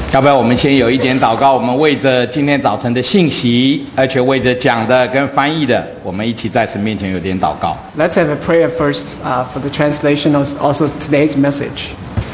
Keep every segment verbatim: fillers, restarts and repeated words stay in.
要不要我们先有一点祷告？我们为着今天早晨的信息，而且为着讲的跟翻译的，我们一起在神面前有点祷告。 Let's have a prayer first uh, for the translation of also today's message.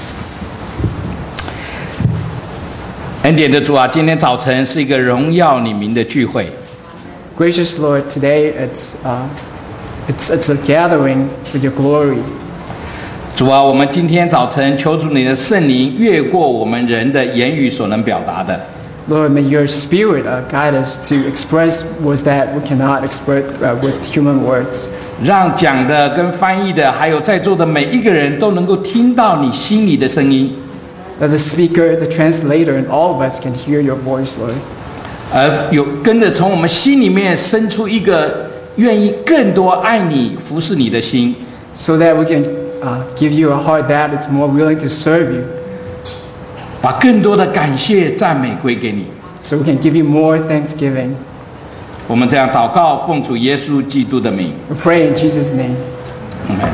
恩典的主啊，今天早晨是一个荣耀你名的聚会。 Gracious Lord, today it's uh, it's it's a gathering with your glory. 主啊，我们今天早晨求主你的圣灵越过我们人的言语所能表达的。 Lord, may your Spirit uh, guide us to express words that we cannot express uh, with human words. 让讲的跟翻译的，还有在座的每一个人都能够听到你心里的声音。 That the speaker, the translator, and all of us can hear your voice, Lord. 而有跟着从我们心里面生出一个愿意更多爱你、服侍你的心。 So that we can uh, give you a heart that is more willing to serve you. 把更多的感谢、赞美归给你。 So we can give you more thanksgiving. 我们这样祷告，奉主耶稣基督的名。 We pray in Jesus' name. Amen.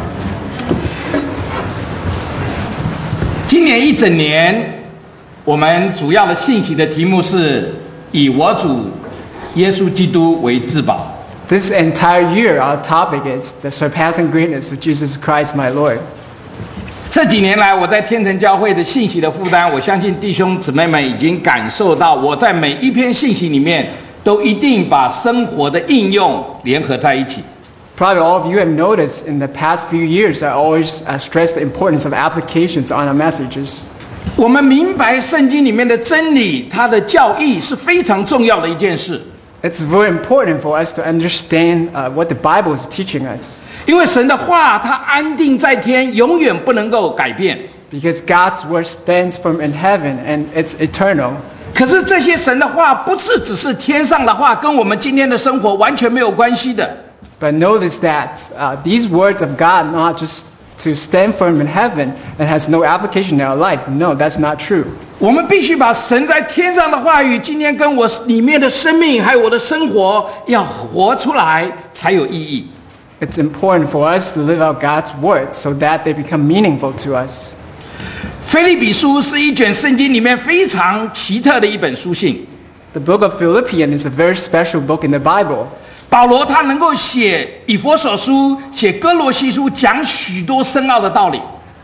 今年一整年，我们主要的信息的题目是以我主耶稣基督为至宝。 This entire year, our topic is the surpassing greatness of Jesus Christ, my Lord. 这几年来，我在天成教会的信息的负担，我相信弟兄姊妹们已经感受到，我在每一篇信息里面都一定把生活的应用联合在一起。 Probably all of you have noticed in the past few years, I always uh, stress the importance of applications on our messages. 我们明白圣经里面的真理，它的教义是非常重要的一件事。 It's very important for us to understand uh, what the Bible is teaching us. 因为神的话，它安定在天，永远不能够改变。 Because God's word stands firm in heaven and it's eternal. 可是这些神的话，不是只是天上的话，跟我们今天的生活完全没有关系的。 But notice that uh, these words of God not just to stand firm in heaven and has no application in our life. No, that's not true. 我们必须把神在天上的话语，今天跟我里面的生命，还有我的生活，要活出来才有意义。 It's important for us to live out God's word so that they become meaningful to us. 腓立比书是一卷圣经里面非常奇特的一本书信。 The book of Philippians is a very special book in the Bible. 保罗他能够写以弗所书、写哥罗西书，讲许多深奥的道理。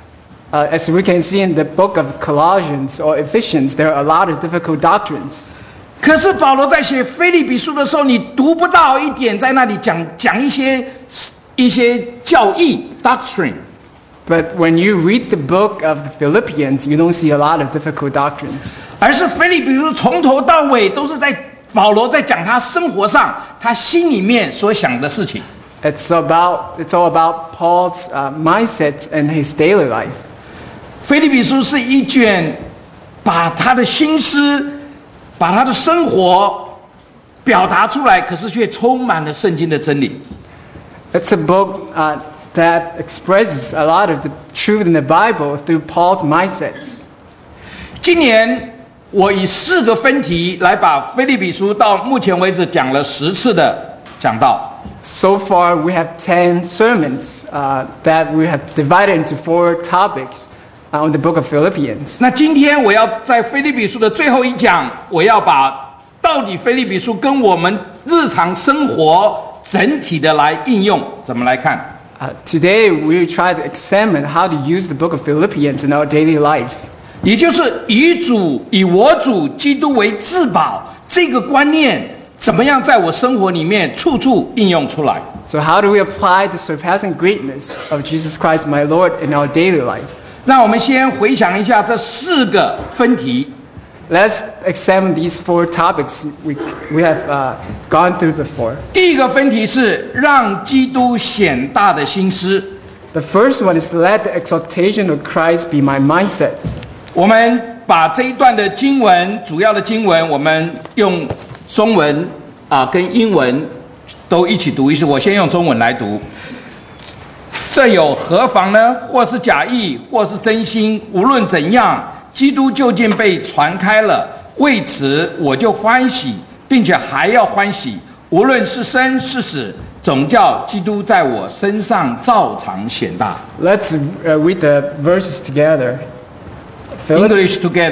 Uh, as we can see in the book of Colossians or Ephesians, there are a lot of difficult doctrines. 可是保罗在写腓立比书的时候，你读不到一点在那里讲讲一些一些教义 doctrine。 But when you read the book of the Philippians, you don't see a lot of difficult doctrines. 而是腓立比书从头到尾都是在保罗在讲他生活上他心里面所想的事情。 It's about it's all about Paul's uh, mindset and his daily life. 腓立比书是一卷把他的心思、把他的生活表达出来，可是却充满了圣经的真理。 It's a book uh, that expresses a lot of the truth in the Bible through Paul's mindsets. 今年我以四个分题来把腓立比书到目前为止讲了十次的讲道。 So far, we have ten sermons uh, that we have divided into four topics on the book of Philippians. 那今天我要在腓立比书的最后一讲，我要把到底腓立比书跟我们日常生活整体的来应用，怎么来看？ Uh, today, we will try to examine how to use the book of Philippians in our daily life. 也就是以主、以我主基督为至宝这个观念，怎么样在我生活里面处处应用出来？ So how do we apply the surpassing greatness of Jesus Christ, my Lord, in our daily life? 让我们先回想一下这四个分题。 Let's examine these four topics we, we have uh, gone through before. 第一个分题是让基督显大的心思。 The first one is let the exaltation of Christ be my mindset. 我们把这一段的经文，主要的经文，我们用中文啊跟英文都一起读一次。我先用中文来读。这有何妨呢？或是假意，或是真心，无论怎样，基督究竟被传开了。为此，我就欢喜，并且还要欢喜。无论是生是死，总叫基督在我身上照常显大。 Let's uh, read the verses together. English together.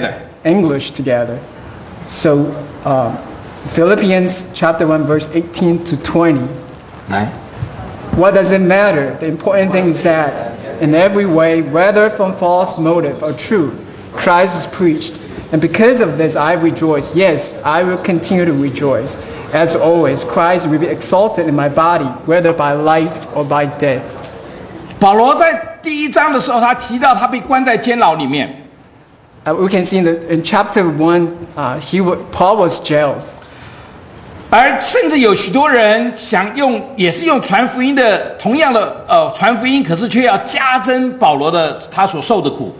English together. So, uh, Philippians chapter one, verse eighteen to twenty. 来， What does it matter? The important thing is that in every way, whether from false motive or truth, Christ is preached. And because of this, I rejoice. Yes, I will continue to rejoice. As always, Christ will be exalted in my body, whether by life or by death. 保罗在第一章的时候，他提到他被关在监牢里面。 Uh, we can see in, the, in chapter one, uh, he w- Paul was jailed. 而甚至有许多人想用，也是用传福音的同样的呃传福音，可是却要加增保罗的他所受的苦。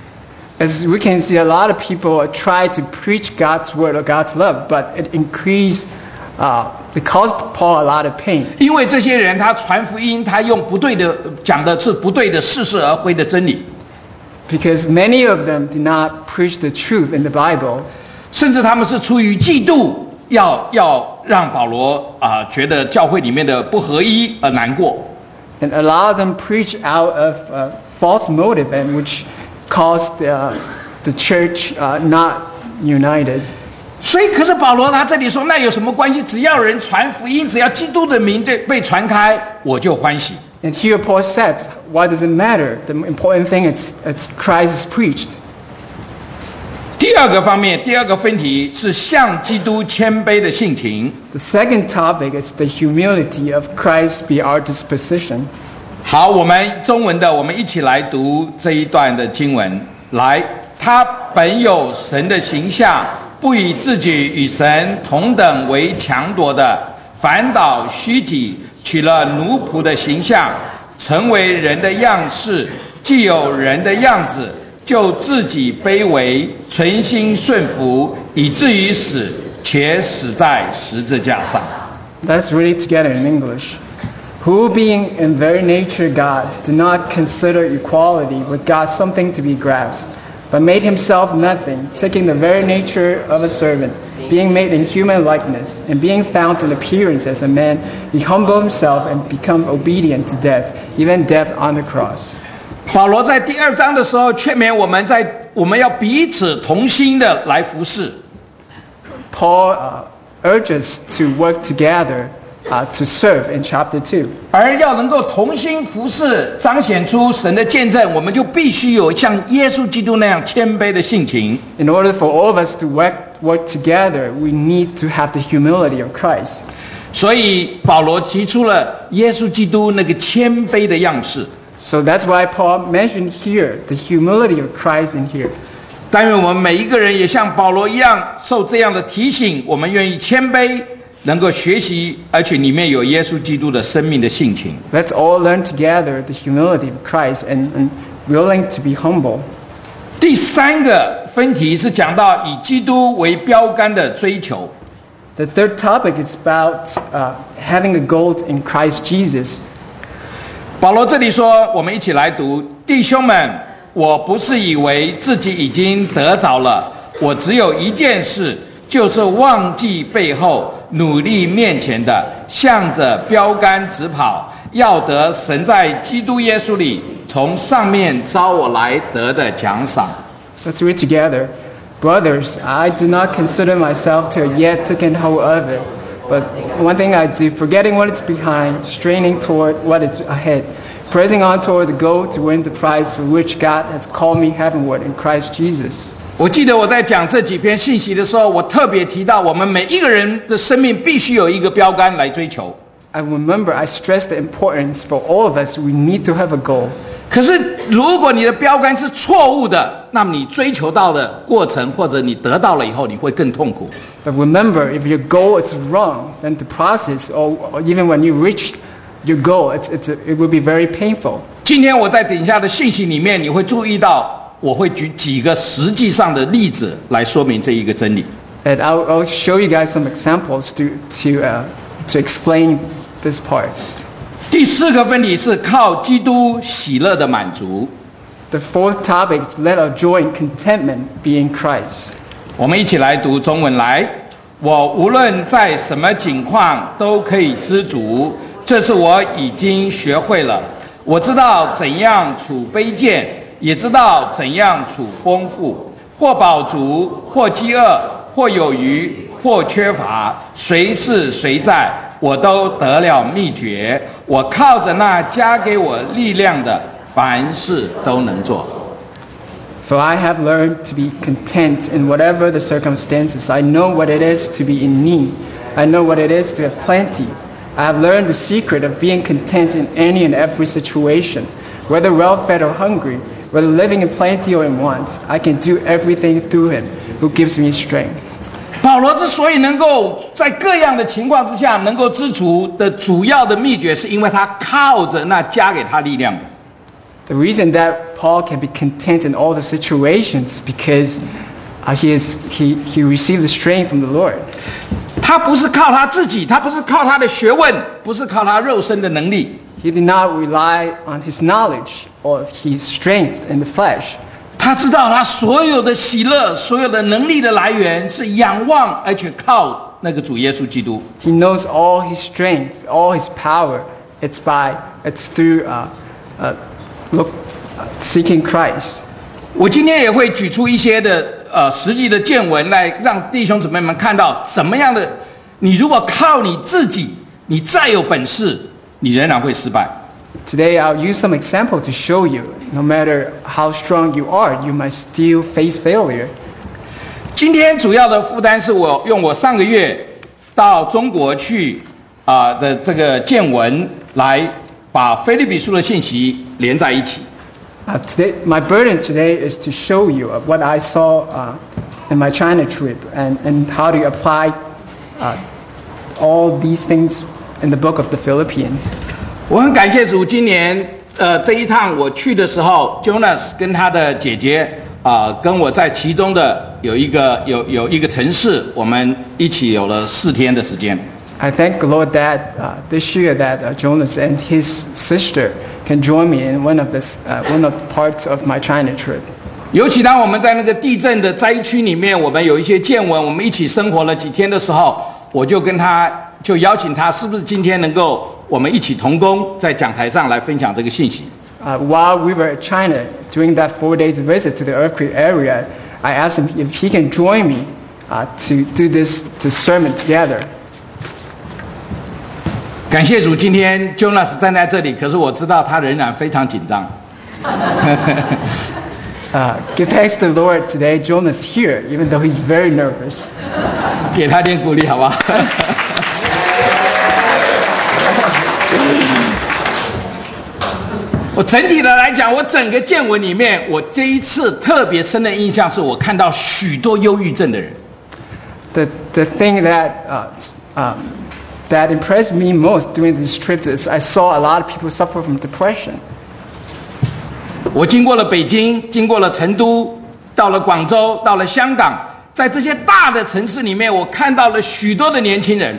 As we can see, a lot of people try to preach God's word or God's love, but it increased, uh, it caused Paul a lot of pain. 因为这些人他传福音，他用不对的讲的是不对的似是而非的真理， Because many of them do not preach the truth in the Bible. 甚至他们是出于嫉妒，要要让保罗啊、呃、觉得教会里面的不合一而难过。 And a lot of them preach out of uh, false motive, and which caused uh, the church uh, not united. 所以，可是保罗他这里说，那有什么关系？只要人传福音，只要基督的名被被传开，我就欢喜。 And here Paul says, why does it matter? The important thing is it's Christ is preached. 第二个方面，第二个分题是向基督谦卑的性情。 The second topic is the humility of Christ be our disposition. 好，我们中文的，我们一起来读这一段的经文。来，他本有神的形象，不以自己与神同等为强夺的，反倒虚己，取了奴仆的形象，成为人的样式。既有人的样子，就自己卑微，存心顺服，以至于死，且死在十字架上。 Let's read it together in English. Who, being in very nature God, did not consider equality with God something to be grasped, but made himself nothing, taking the very nature of a servant, being made in human likeness, and being found in appearance as a man, he humbled himself and became obedient to death, even death on the cross. 保罗在第二章的时候劝勉我们在我们要彼此同心的来服侍。 Paul uh, urges to work together uh, to serve in chapter two. 而要能够同心服侍，彰显出神的见证，我们就必须有像耶稣基督那样谦卑的性情。 In order for all of us to work, work together, we need to have the humility of Christ. 所以保罗提出了耶稣基督那个谦卑的样式。 So that's why Paul mentioned here the humility of Christ in here. 但愿我们每一个人也像保罗一样受这样的提醒，我们愿意谦卑，能够学习，而且里面有耶稣基督的生命的性情。 Let's all learn together the humility of Christ and, and willing to be humble. 第三个分题是讲到以基督为标杆的追求。 The third topic is about uh, having a goal in Christ Jesus. 保罗这里说，我们一起来读：弟兄们，我不是以为自己已经得着了，我只有一件事，就是忘记背后，努力面前的，向着标杆直跑，要得神在基督耶稣里从上面招我来得的奖赏。 Let's read together. Brothers, I do not consider myself to have yet taken hold of it. But one thing I do, forgetting what is behind, straining toward what is ahead, pressing on toward the goal to win the prize for which God has called me heavenward in Christ Jesus. 我记得我在讲这几篇信息的时候，我特别提到，我们每一个人的生命必须有一个标杆来追求。 I remember I stressed the importance for all of us, we need to have a goal. 可是，如果你的标杆是错误的，那么你追求到的过程，或者你得到了以后，你会更痛苦。 But remember, if your goal is wrong, then the process, or, or even when you reach your goal, it's, it's a, it will be very painful. 今天我在等下的信息里面，你会注意到，我会举几个实际上的例子来说明这一个真理。 And I'll, I'll show you guys some examples to, to, uh, to explain this part. 第四个分题是靠基督喜乐的满足。 The fourth topic is let our joy and contentment be in Christ. 我们一起来读中文来。我无论在什么境况都可以知足，这是我已经学会了。我知道怎样处卑贱，也知道怎样处丰富。 或饱足，或饥饿，或有余，或缺乏，随是随在，我都得了秘诀。我靠着那加给我力量的，凡事都能做。 For I have learned to be content in whatever the circumstances. I know what it is to be in need. I know what it is to have plenty. I have learned the secret of being content in any and every situation, whether well-fed or hungry, whether living in plenty or in want. I can do everything through him who gives me strength. 保罗之所以能够在各样的情况之下能够知足的主要的秘诀，是因为他靠着那加给他力量的。 The reason that Paul can be content in all the situations because uh, he is he he received the strength from the Lord. 他不是靠他自己，他不是靠他的学问，不是靠他肉身的能力。 He did not rely on his knowledge or his strength in the flesh. 他知道他所有的喜乐、所有的能力的来源是仰望，而且靠那个主耶稣基督。 He knows all his strength, all his power. It's by it's through uh, uh, look uh, seeking Christ. 我今天也会举出一些的呃实际的见闻来让弟兄姊妹们看到怎么样的，你如果靠你自己，你再有本事，你仍然会失败。 Today I'll use some example to show you, no matter how strong you are, you must still face failure. 今天主要的负担是我用我上个月到中国去啊、呃、的这个见闻来把腓立比书的信息连在一起。 Uh, today, my burden today is to show you what I saw uh, in my China trip and, and how to apply uh, all these things in the book of the Philippians. 我很感谢主，今年呃这一趟我去的时候 ，Jonas 跟他的姐姐啊、呃，跟我在其中的有一个有有一个城市，我们一起有了四天的时间。 I thank the Lord that uh, this year that uh, Jonas and his sister can join me in one of this uh, one of the parts of my China trip. 尤其当我们在那个地震的灾区里面，我们有一些见闻，我们一起生活了几天的时候，我就跟他就邀请他，是不是今天能够我们一起同工，在讲台上来分享这个信息。 Uh, while we were at China during that four days visit to the earthquake area, I asked him if he can join me uh, to do this, this sermon together. 感谢主，今天 Jonas 站在这里，可是我知道他仍然非常紧张。 uh, give thanks to the Lord today. Jonas here, even though he's very nervous. 给他点鼓励，好不好？我整体的来讲，我整个见闻里面，我这一次特别深的印象是我看到许多忧郁症的人。 The the thing that uh, um, that impressed me most during this trip is I saw a lot of people suffer from depression. 我经过了北京，经过了成都，到了广州，到了香港，在这些大的城市里面，我看到了许多的年轻人。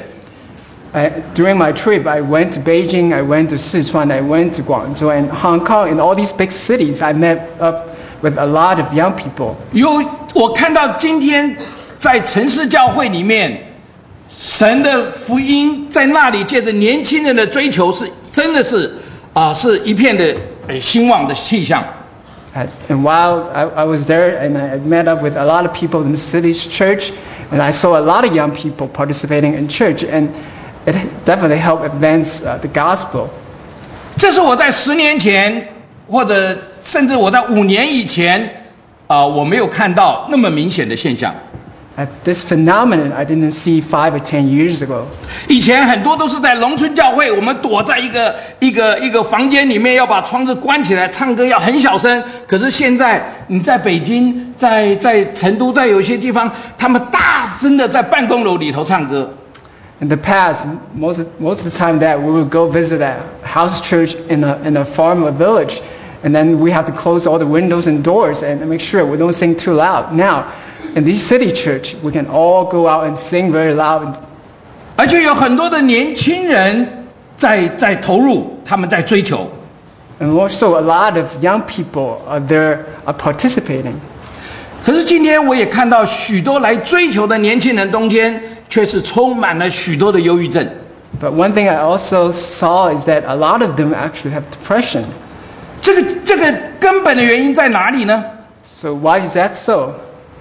I, during my trip, I went to Beijing, I went to Sichuan, I went to Guangzhou and Hong Kong. In all these big cities, I met up with a lot of young people. 有我看到今天在城市教会里面，神的福音在那里借着年轻人的追求是真的是啊、呃，是一片的呃兴旺的气象。 And, and while I, I was there, and I met up with a lot of people in the city's church, and I saw a lot of young people participating in church, and it definitely helped advance uh, the gospel. 这是我在十年前，或者甚至我在五年以前，啊、呃，我没有看到那么明显的现象。 Uh, this phenomenon I didn't see five or ten years ago. 以前很多都是在农村教会，我们躲在一个一个一个房间里面，要把窗子关起来，唱歌要很小声。可是现在你在北京，在在成都，在有一些地方，他们大声的在办公楼里头唱歌。 In the past, most of, most of the time that we would go visit a house church in a, in a farm or village, and then we have to close all the windows and doors and make sure we don't sing too loud. Now, in this city church, we can all go out and sing very loud. 而且有很多的年轻人在在投入，他们在追求。 And also a lot of young people are there are participating. 可是今天我也看到许多来追求的年轻人中间，却是充满了许多的忧郁症。 But one thing I also saw is that a lot of them actually have depression. 这个这个根本的原因在哪里呢？ So why is that so?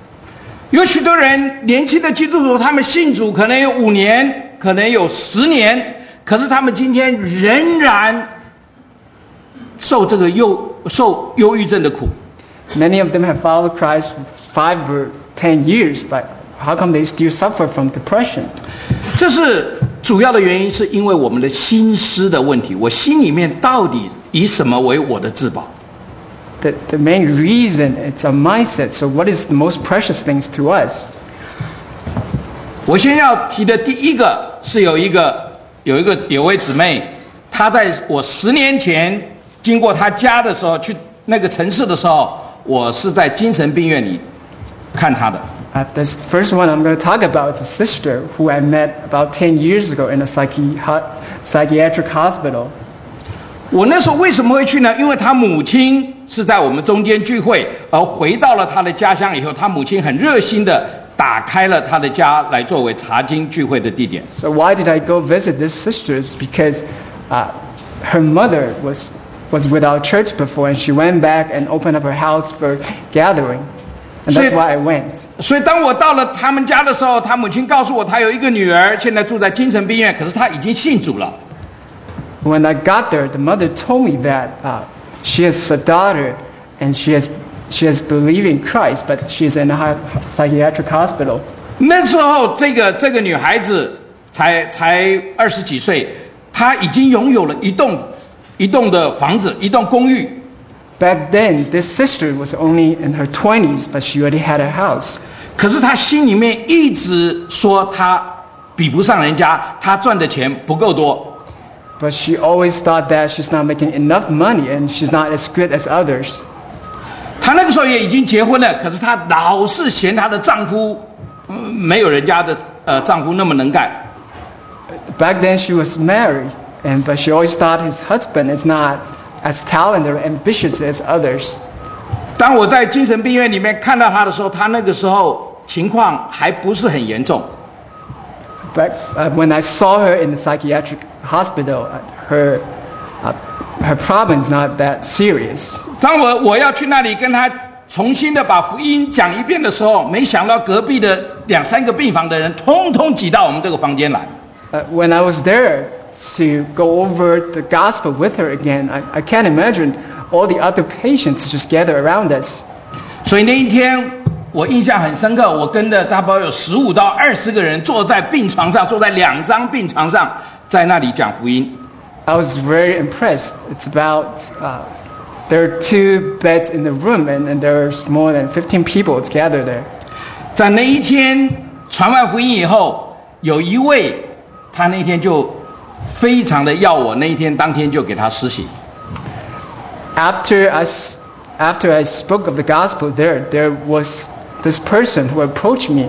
有许多人年轻的基督徒，他们信主可能有五年，可能有十年，可是他们今天仍然受这个忧受忧郁症的苦。 Many of them have followed Christ for five or ten years, but how come they still suffer from depression? 这是主要的原因，是因为我们的心思的问题。我心里面到底以什么为我的至宝？ The, the main reason it's our mindset. So what is the most precious things to us? 我先要提的第一个是有一个有一个有位姊妹，她在我十年前经过她家的时候，去那个城市的时候，我是在精神病院里看她的。 Uh, the first one I'm going to talk about is a sister who I met about ten years ago in a psychi- psychiatric hospital. 我那时候为什么会去呢？因为她母亲是在我们中间聚会，而回到了她的家乡以后，她母亲很热心的打开了她的家来作为查经聚会的地点。 So why did I go visit this sister? It's because uh, her mother was was with our church before, and she went back and opened up her house for gathering, and that's why I went. 所以当我到了他们家的时候，她母亲告诉我，她有一个女儿，现在住在精神病院，可是她已经信主了。 When I got there, the mother told me that uh, she has a daughter, and she has she has believed in Christ, but she's in a psychiatric hospital. 那时候，这个这个女孩子才才二十几岁，她已经拥有了一栋一栋的房子，一栋公寓。 Back then, this sister was only in her twenties, but she already had a house. 可是她心里面一直说她比不上人家，她赚的钱不够多。 But she always thought that she's not making enough money and she's not as good as others. 她那个时候也已经结婚了，可是她老是嫌她的丈夫，呃、没有人家的呃丈夫那么能干。 Back then she was married, and but she always thought his husband is not as talented or ambitious as others. 当我在精神病院里面看到她的时候，她那个时候情况还不是很严重。 But uh, when I saw her in the psychiatric hospital, uh, her uh, her problem is not that serious. 当我我要去那里跟她重新的把福音讲一遍的时候，没想到隔壁的两三个病房的人通通挤到我们这个房间来。 Uh, when I was there to go over the gospel with her again, I, I can't imagine all the other patients just gather around us. 所以那一天我印象很深刻，我跟着大概有十五到二十个人坐在病床上，坐在两张病床上，在那里讲福音。 I was very impressed. It's about uh, there are two beds in the room, and, and there's more than fifteen people gathered there. 在那一天传完福音以后，有一位他那天就非常的要我，那一天当天就给他施洗。 After I, after I spoke of the gospel there, there was this person who approached me.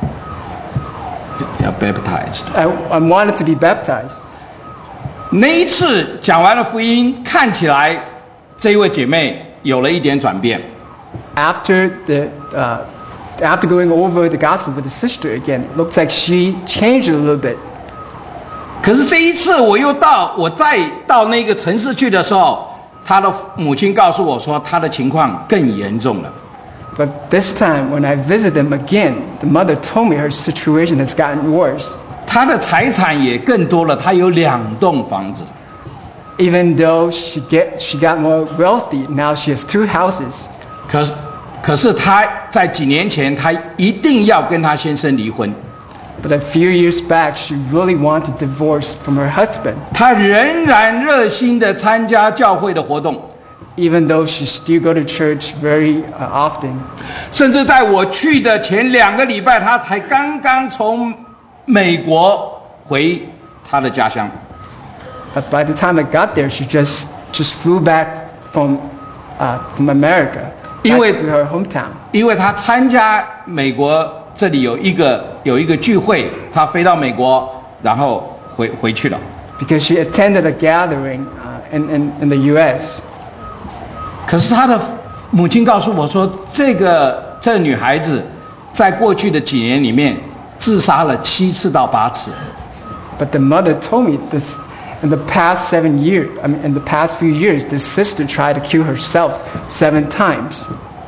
Yeah, baptized. I, I wanted to be baptized. 那一次讲完了福音，看起来这一位姐妹有了一点转变。 After the uh, after going over the gospel with the sister again, it looks like she changed a little bit. 可是这一次我又到我再到那个城市去的时候，她的母亲告诉我说，她的情况更严重了。 But this time, when I visit them again, the mother told me her situation has gotten worse. 她的财产也更多了，她有两栋房子。 Even though she get she got more wealthy, now she has two houses. 可是，可是她在几年前，她一定要跟她先生离婚。 But a few years back, she really wanted divorce from her husband. 她仍然热心的参加教会的活动。 Even though she still go to church very uh, often. 甚至在我去的前两个礼拜，她才刚刚从美国回她的家乡。 But by the time I got there, she just just flew back from uh, from America, back to her hometown. 因为她参加美国这里有一个有一个聚会，她飞到美国，然后回回去了。 Because she attended a gathering uh, in, in in the U S. 可是她的母亲告诉我说，这个这个女孩子在过去的几年里面自杀了七次到八次。 But the mother told me this in the past seven years. I mean, in the past few years, this sister tried to kill herself seven times.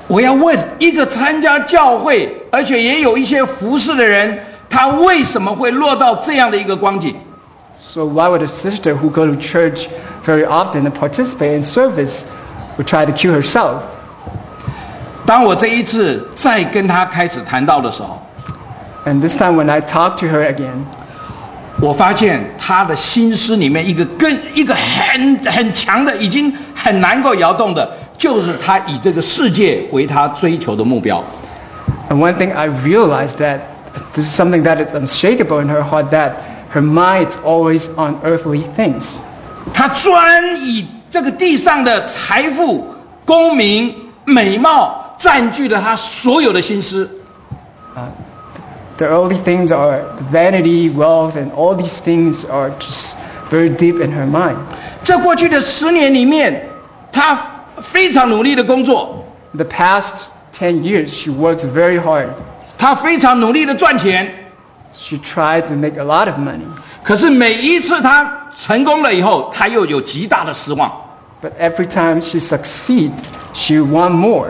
我要问一个参加教会，而且也有一些服侍的人，他为什么会落到这样的一个光景？ So why would a sister who go to church very often and participate in service would try to kill herself? 当我这一次再跟他开始谈到的时候， And this time when I talk to her again, 我发现他的心思里面一个更一个很很强的，已经很难够摇动的，就是他以这个世界为他追求的目标。 and one thing I realized that this is something that is unshakable in her heart, that her mind is always on earthly things. 他专以这个地上的财富、功名、美貌占据了他所有的心思。 The earthly things are vanity, wealth, and all these things are just very deep in her mind. 在过去的十年里面，他非常努力的工作， The past ten years, she works very hard. 他非常努力的赚钱。 She tried to make a lot of money. 可是每一次他成功了以后，他又有极大的失望。 But every time she succeed, she want more.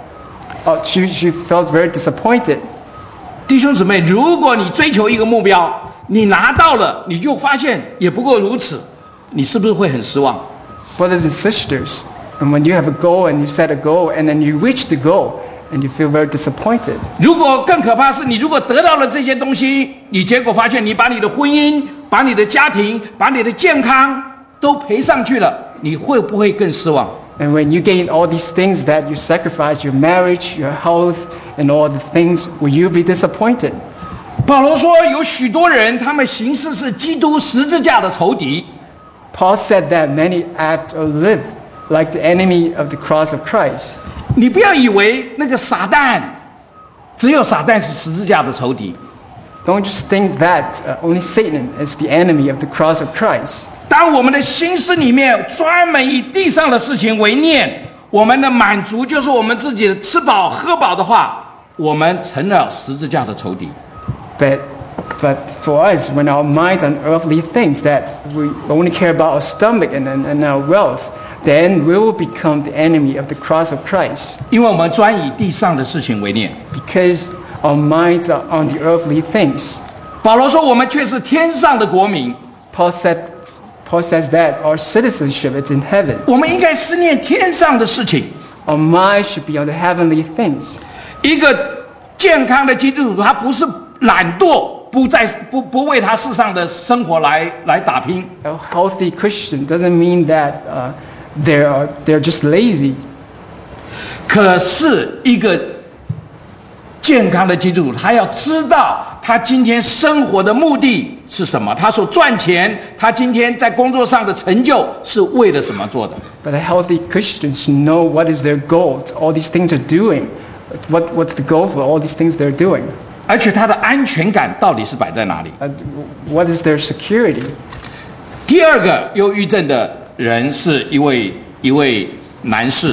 Uh, she, she felt very disappointed. 弟兄姊妹，如果你追求一个目标，你拿到了，你就发现也不过如此，你是不是会很失望？ Brothers and sisters, and when you have a goal and you set a goal and then you reach the goal and you feel very disappointed. 如果更可怕是你如果得到了这些东西，你结果发现你把你的婚姻、把你的家庭、把你的健康都赔上去了，你会不会更失望？ And when you gain all these things that you sacrifice, your marriage, your health, and all the things, will you be disappointed? 保罗说，有许多人他们行事是基督十字架的仇敌。 Paul said that many act or live like the enemy of the cross of Christ. 你不要以为那个撒旦，只有撒旦是十字架的仇敌。 Don't just think that uh, only Satan is the enemy of the cross of Christ. 当我们的心思里面专门以地上的事情为念，我们的满足就是我们自己的吃饱喝饱的话，我们成了十字架的仇敌。 But, but for us, when our minds on earthly things, that we only care about our stomach and, and, and our wealth, then we will become the enemy of the cross of Christ. 因为我们专以地上的事情为念。 Because our minds are on the earthly things. 保罗说，我们却是天上的国民， Paul said, Paul says that our citizenship is in heaven. 我们应该思念天上的事情。 Our mind should be on the heavenly things. 一个健康的基督徒，他不是懒惰，不在不不为他世上的生活来来打拼。 A healthy Christian doesn't mean that uh, they are they're just lazy. 可是一个健康的基督徒，他要知道他今天生活的目的是什么，他所赚钱，他今天在工作上的成就是为了什么做的。 But a healthy Christian should know what is their goal. All these things are doing. What what's the goal for all these things they're doing? 而且他的安全感到底是摆在哪里？ Uh, what is their security? 第二个忧郁症的人是一位一位男士，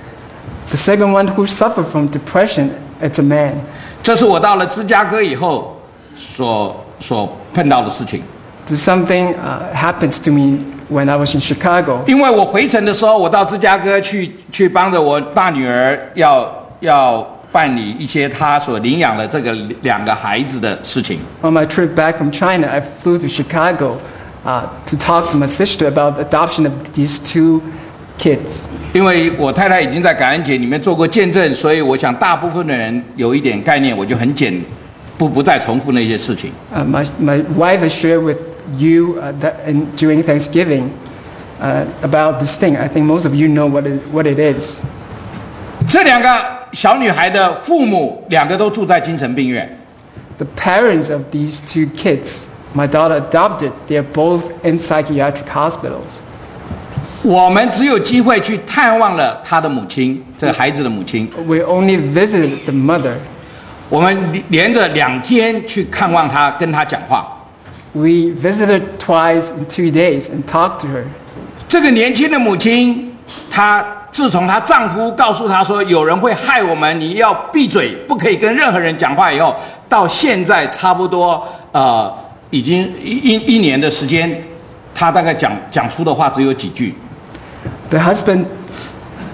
The second one who suffered from depression, it's a man. 这是我到了芝加哥以后所所碰到的事情。 This something uh, happens to me when I was in Chicago. 因为我回程的时候，我到芝加哥去去帮着我大女儿要要办理一些她所领养的这个两个孩子的事情。 On my trip back from China, I flew to Chicago uh, to talk to my sister about the adoption of these two kids. 因为我太太已经在感恩节里面做过见证，所以我想大部分的人有一点概念，我就很简不不再重复那些事情。 Uh, my, my wife has shared with you uh, that in, during Thanksgiving uh, about this thing. I think most of you know what it, what it is. 这两个小女孩的父母两个都住在精神病院， The parents of these two kids, my daughter adopted, they are both in psychiatric hospitals. 我们只有机会去探望了她的母亲，这个孩子的母亲。 We only visited the mother. 我们连着两天去看望她，跟她讲话。 We visited twice in two days and talked to her. 这个年轻的母亲，她自从她丈夫告诉她说有人会害我们，你要闭嘴，不可以跟任何人讲话以后，到现在差不多呃已经一一一年的时间，她大概讲讲出的话只有几句。 The husband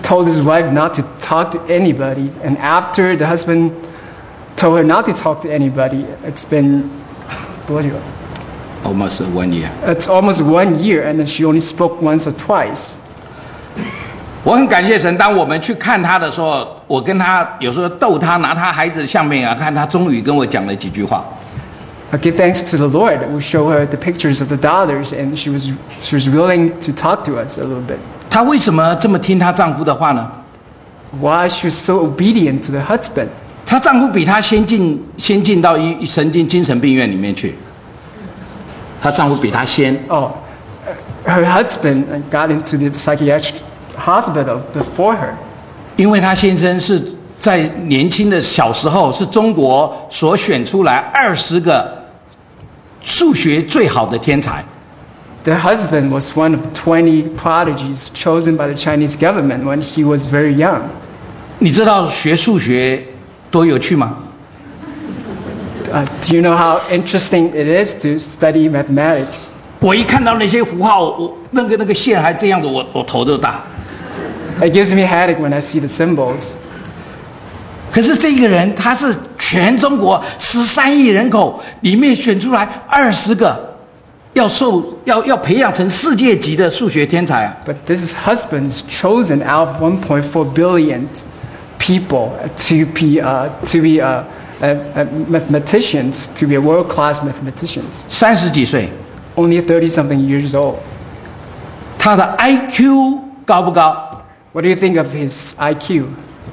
told his wife not to talk to anybody. And after the husband told her not to talk to anybody, it's been, 多久? Almost one year. It's almost one year, and then she only spoke once or twice. 我很感谢神，当我们去看他的时候，我跟他有时候逗他，拿他孩子的相片啊，看他终于跟我讲了几句话。 I give thanks to the Lord. We show her the pictures of the daughters, and she was she was willing to talk to us a little bit. 她为什么这么听她丈夫的话呢？ Why she was so obedient to the husband? 她丈夫比她先进，先进到医神经精神病院里面去。她丈夫比她先。 Oh, her husband got into the psychiatric hospital before her. 因为她先生是在年轻的小时候，是中国所选出来二十个数学最好的天才。 The husband was one of twenty prodigies chosen by the Chinese government when he was very young. 你知道学数学多有趣吗？ Uh, do you know how interesting it is to study mathematics? 我一看到那些符号，我那个那个线还这样的，我我头都大。 It gives me a headache when I see the symbols. 可是这个人他是全中国十三亿人口里面选出来二十个要受要要培养成世界级的数学天才啊。 But this husband is chosen out of one point four billion people to be uh, to be uh, uh, uh, mathematicians, to be a world-class mathematicians. 三十几岁， Only thirty-something years old. 他的 I Q 高不高？ What do you think of his I Q?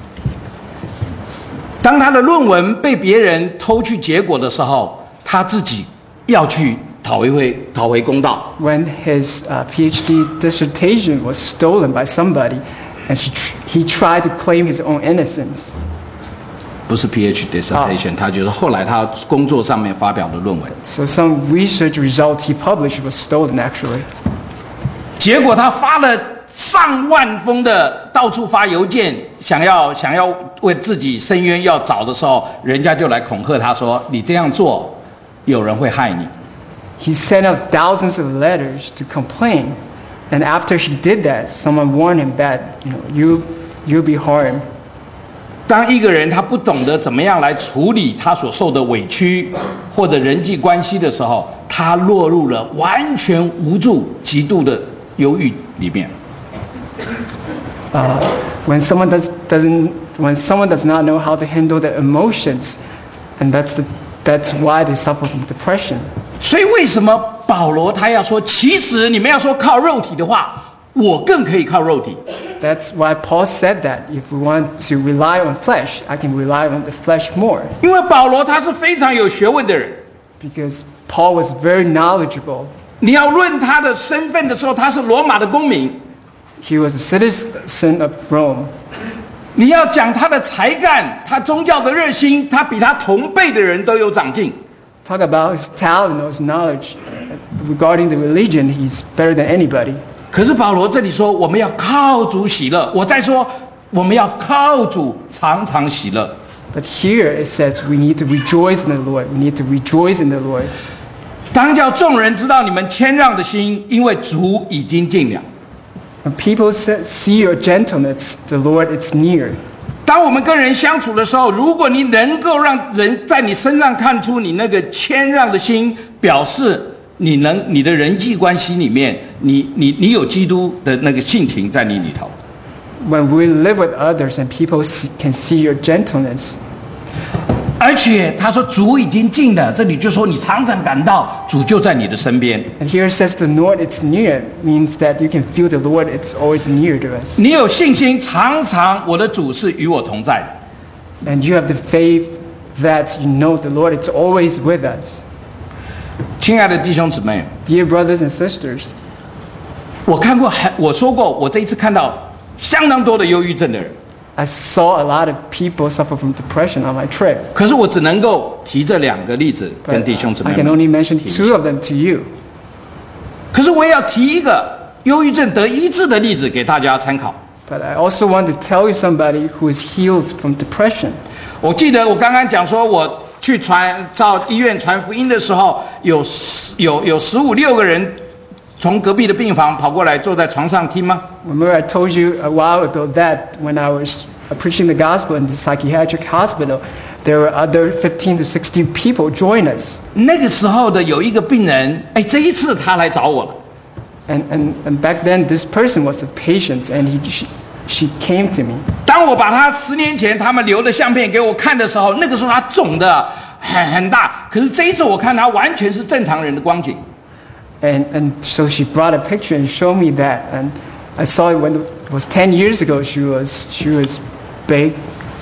当他的论文被别人偷去结果的时候，他自己要去讨回讨回公道。 When his uh, PhD dissertation was stolen by somebody, and she tr- he tried to claim his own innocence. 不是 PhD dissertation，、oh. 他就是后来他工作上面发表的论文。 So some research result he published was stolen actually. 结果他发了上万封的到处发邮件，想要想要为自己申冤要找的时候，人家就来恐吓他说：“你这样做，有人会害你。” He sent out thousands of letters to complain, and after he did that, someone warned him that you know you you'll be harmed. 当一个人他不懂得怎么样来处理他所受的委屈或者人际关系的时候，他落入了完全无助、极度的忧郁里面。 Uh, when someone does doesn't when someone does not know how to handle their emotions, and that's the that's why they suffer from depression. 所以为什么保罗他要说，其实你们要说靠肉体的话，我更可以靠肉体。 That's why Paul said that if we want to rely on flesh, I can rely on the flesh more. 因为保罗他是非常有学问的人。 Because Paul was very knowledgeable. 你要论他的身份的时候，他是罗马的公民。 He was a citizen of Rome. 你要讲他的才干，他宗教的热心，他比他同辈的人都有长进。 Talk about his talent or his knowledge regarding the religion, he's better than anybody. 可是保罗这里说，我们要靠主喜乐。我再说，我们要靠主常常喜乐。 But here it says we need to rejoice in the Lord. We need to rejoice in the Lord. 当叫众人知道你们谦让的心，因为主已经近了。 When people see your gentleness, the Lord is near. 当我们跟人相处的时候，如果你能够让人在你身上看出你那个谦让的心，表示你能你的人际关系里面，你你你有基督的那个性情在你里头。 When we live with others and people see, can see your gentleness. 而且他说主已经近了，这里就说你常常感到主就在你的身边。 And here it says the Lord is near means that you can feel the Lord it's always near to us. 你有信心，常常我的主是与我同在的。 And you have the faith that you know the Lord is always with us. 亲爱的弟兄姊妹 Dear brothers and sisters, 我看过很我说过，我这一次看到相当多的忧郁症的人。 I saw a lot of people suffer from depression on my trip. 可是我只能够提这两个例子跟弟兄姊妹 I can only mention two of them to you. 可是我也要提一个忧郁症得医治的例子给大家参考。 But I also want to tell you somebody who is healed from depression. 我记得我刚刚讲说，我去传到医院传福音的时候，有有有十五六个人从隔壁的病房跑过来坐在床上听吗？ Remember I told you a while ago that when I was preaching the gospel in the psychiatric hospital, there were other fifteen to sixteen people join us. 那个时候的有一个病人，哎，这一次他来找我了。 And, and, and back then, this person was a patient, and he, she, she came to me. 当我把他十年前他们留的相片给我看的时候，那个时候他肿的很很大，可是这一次我看他完全是正常人的光景。 And, and so she brought a picture and showed me that. And I saw it when it was ten years ago, she was, she was big.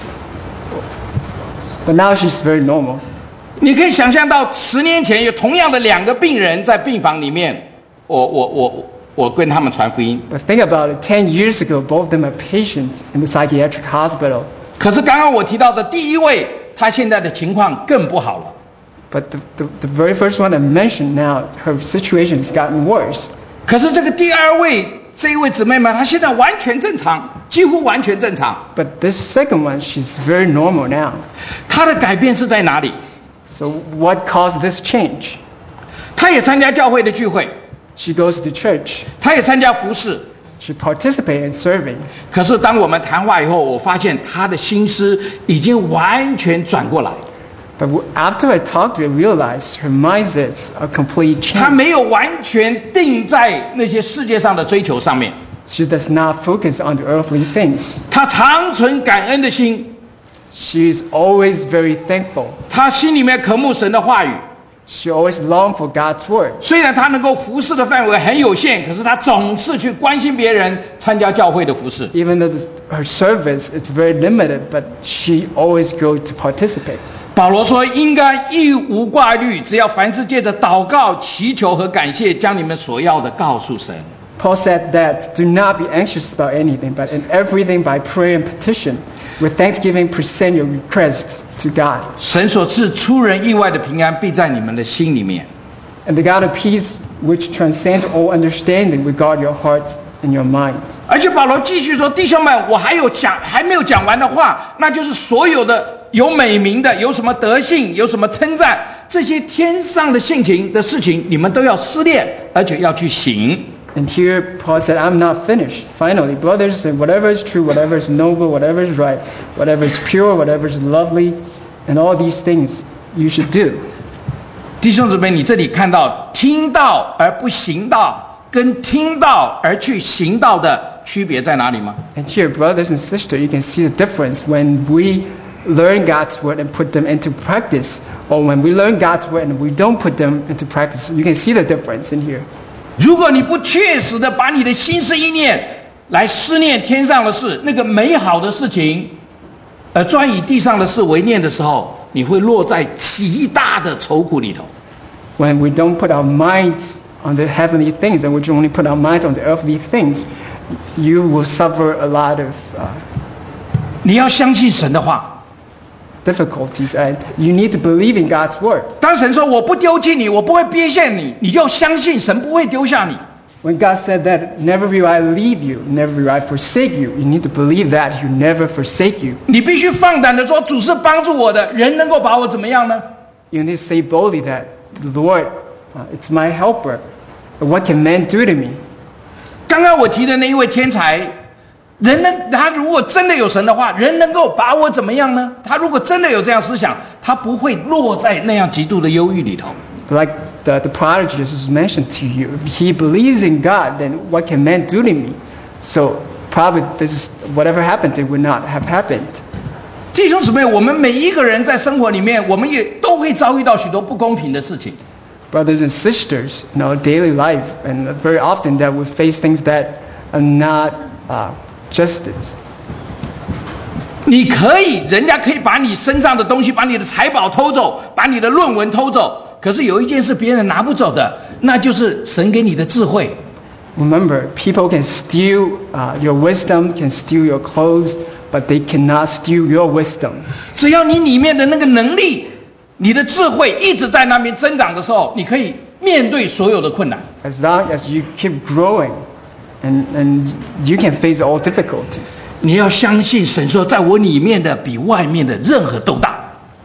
But now she's very normal. 你可以想象到，十年前有同样的两个病人在病房里面，我我我我跟他们传福音。 But think about it, ten years ago, both of them are patients in the psychiatric hospital. 可是刚刚我提到的第一位，他现在的情况更不好了。 But the, the, the very first one I mentioned now, her situation has gotten worse. 可是这个第二位这一位姊妹们，她现在完全正常，几乎完全正常。 But this second one, she's very normal now. 她的改变是在哪里？ So what caused this change? 她也参加教会的聚会， She goes to church. 她也参加服事。 She participates in serving. 可是当我们谈话以后，我发现她的心思已经完全转过来。 But after I talked to her, I realized her mindsets are completely 她 changed. 没有完全定在那些世界上的追求上面， She does not focus on the earthly things. 她常存感恩的心， She is always very thankful. 她心里面渴慕神的话语。 She always longs for God's word. 虽然她能够服侍的范围很有限，可是她总是去关心别人，参加教会的服侍。 Even though this, her service is very limited, but she always goes to participate. 保罗说：“应该一无挂虑，只要凡事借着祷告、祈求和感谢，将你们所要的告诉神。” Paul said that, do not be anxious about anything, but in everything by prayer and petition, with thanksgiving present your requests to God. 神所赐出人意外的平安，必在你们的心里面。 And the God of peace, which transcends all understanding, will guard your hearts and your minds. 而且保罗继续说：“弟兄们，我还有讲还没有讲完的话，那就是所有的有美名的，有什么德性，有什么称赞，这些天上的性情的事情，你们都要思念，而且要去行。” And here Paul said, I'm not finished. Finally, brothers, and whatever is true, whatever is noble, whatever is right, whatever is pure, whatever is lovely, and all these things you should do. 弟兄姊妹，你这里看到听到而不行道，跟听到而去行道的区别在哪里吗？ And here, brothers and sisters, you can see the difference when we learn God's word and put them into practice, or when we learn God's word and we don't put them into practice. You can see the difference in here. 如果你不确实的把你的心思意念来思念天上的事，那个美好的事情，而专以地上的事为念的时候，你会落在极大的愁苦里头。 When we don't put our minds on the heavenly things and we only put our minds on the earthly things, you will suffer a lot of uh, 你要相信神的话。 difficulties, and you need to believe in God's word. 当神说我不丢弃你，我不会撇下你，你就要相信神不会丢下你。 When God said that, never will I leave you, never will I forsake you, you need to believe that He will never forsake you. 你必须放胆的说，主是帮助我的，人能够把我怎么样呢？ You need to say boldly that the Lord, uh, it's my helper. What can man do to me? 刚刚我提的那一位天才，人能他如果真的有神的话，人能够把我怎么样呢？他如果真的有这样思想，他不会落在那样极度的忧郁里头。 Like the, the prodigy just mentioned to you, if he believes in God, then what can man do to me? So probably this is whatever happened, it would not have happened. 弟兄姊妹，我们每一个人在生活里面，我们也都会遭遇到许多不公平的事情。 Brothers and sisters, in our daily life, and very often that we face things that are not uh, justice. 你可以，人家可以把你身上的东西，把你的财宝偷走，把你的论文偷走。可是有一件事别人拿不走的，那就是神给你的智慧。 Remember, people can steal uh, your wisdom, can steal your clothes, but they cannot steal your wisdom. 只要你里面的那个能力，你的智慧一直在那边增长的时候，你可以面对所有的困难。 As long as you keep growing, and, and you can face all difficulties. 你要相信神说，在我里面的比外面的任何都大。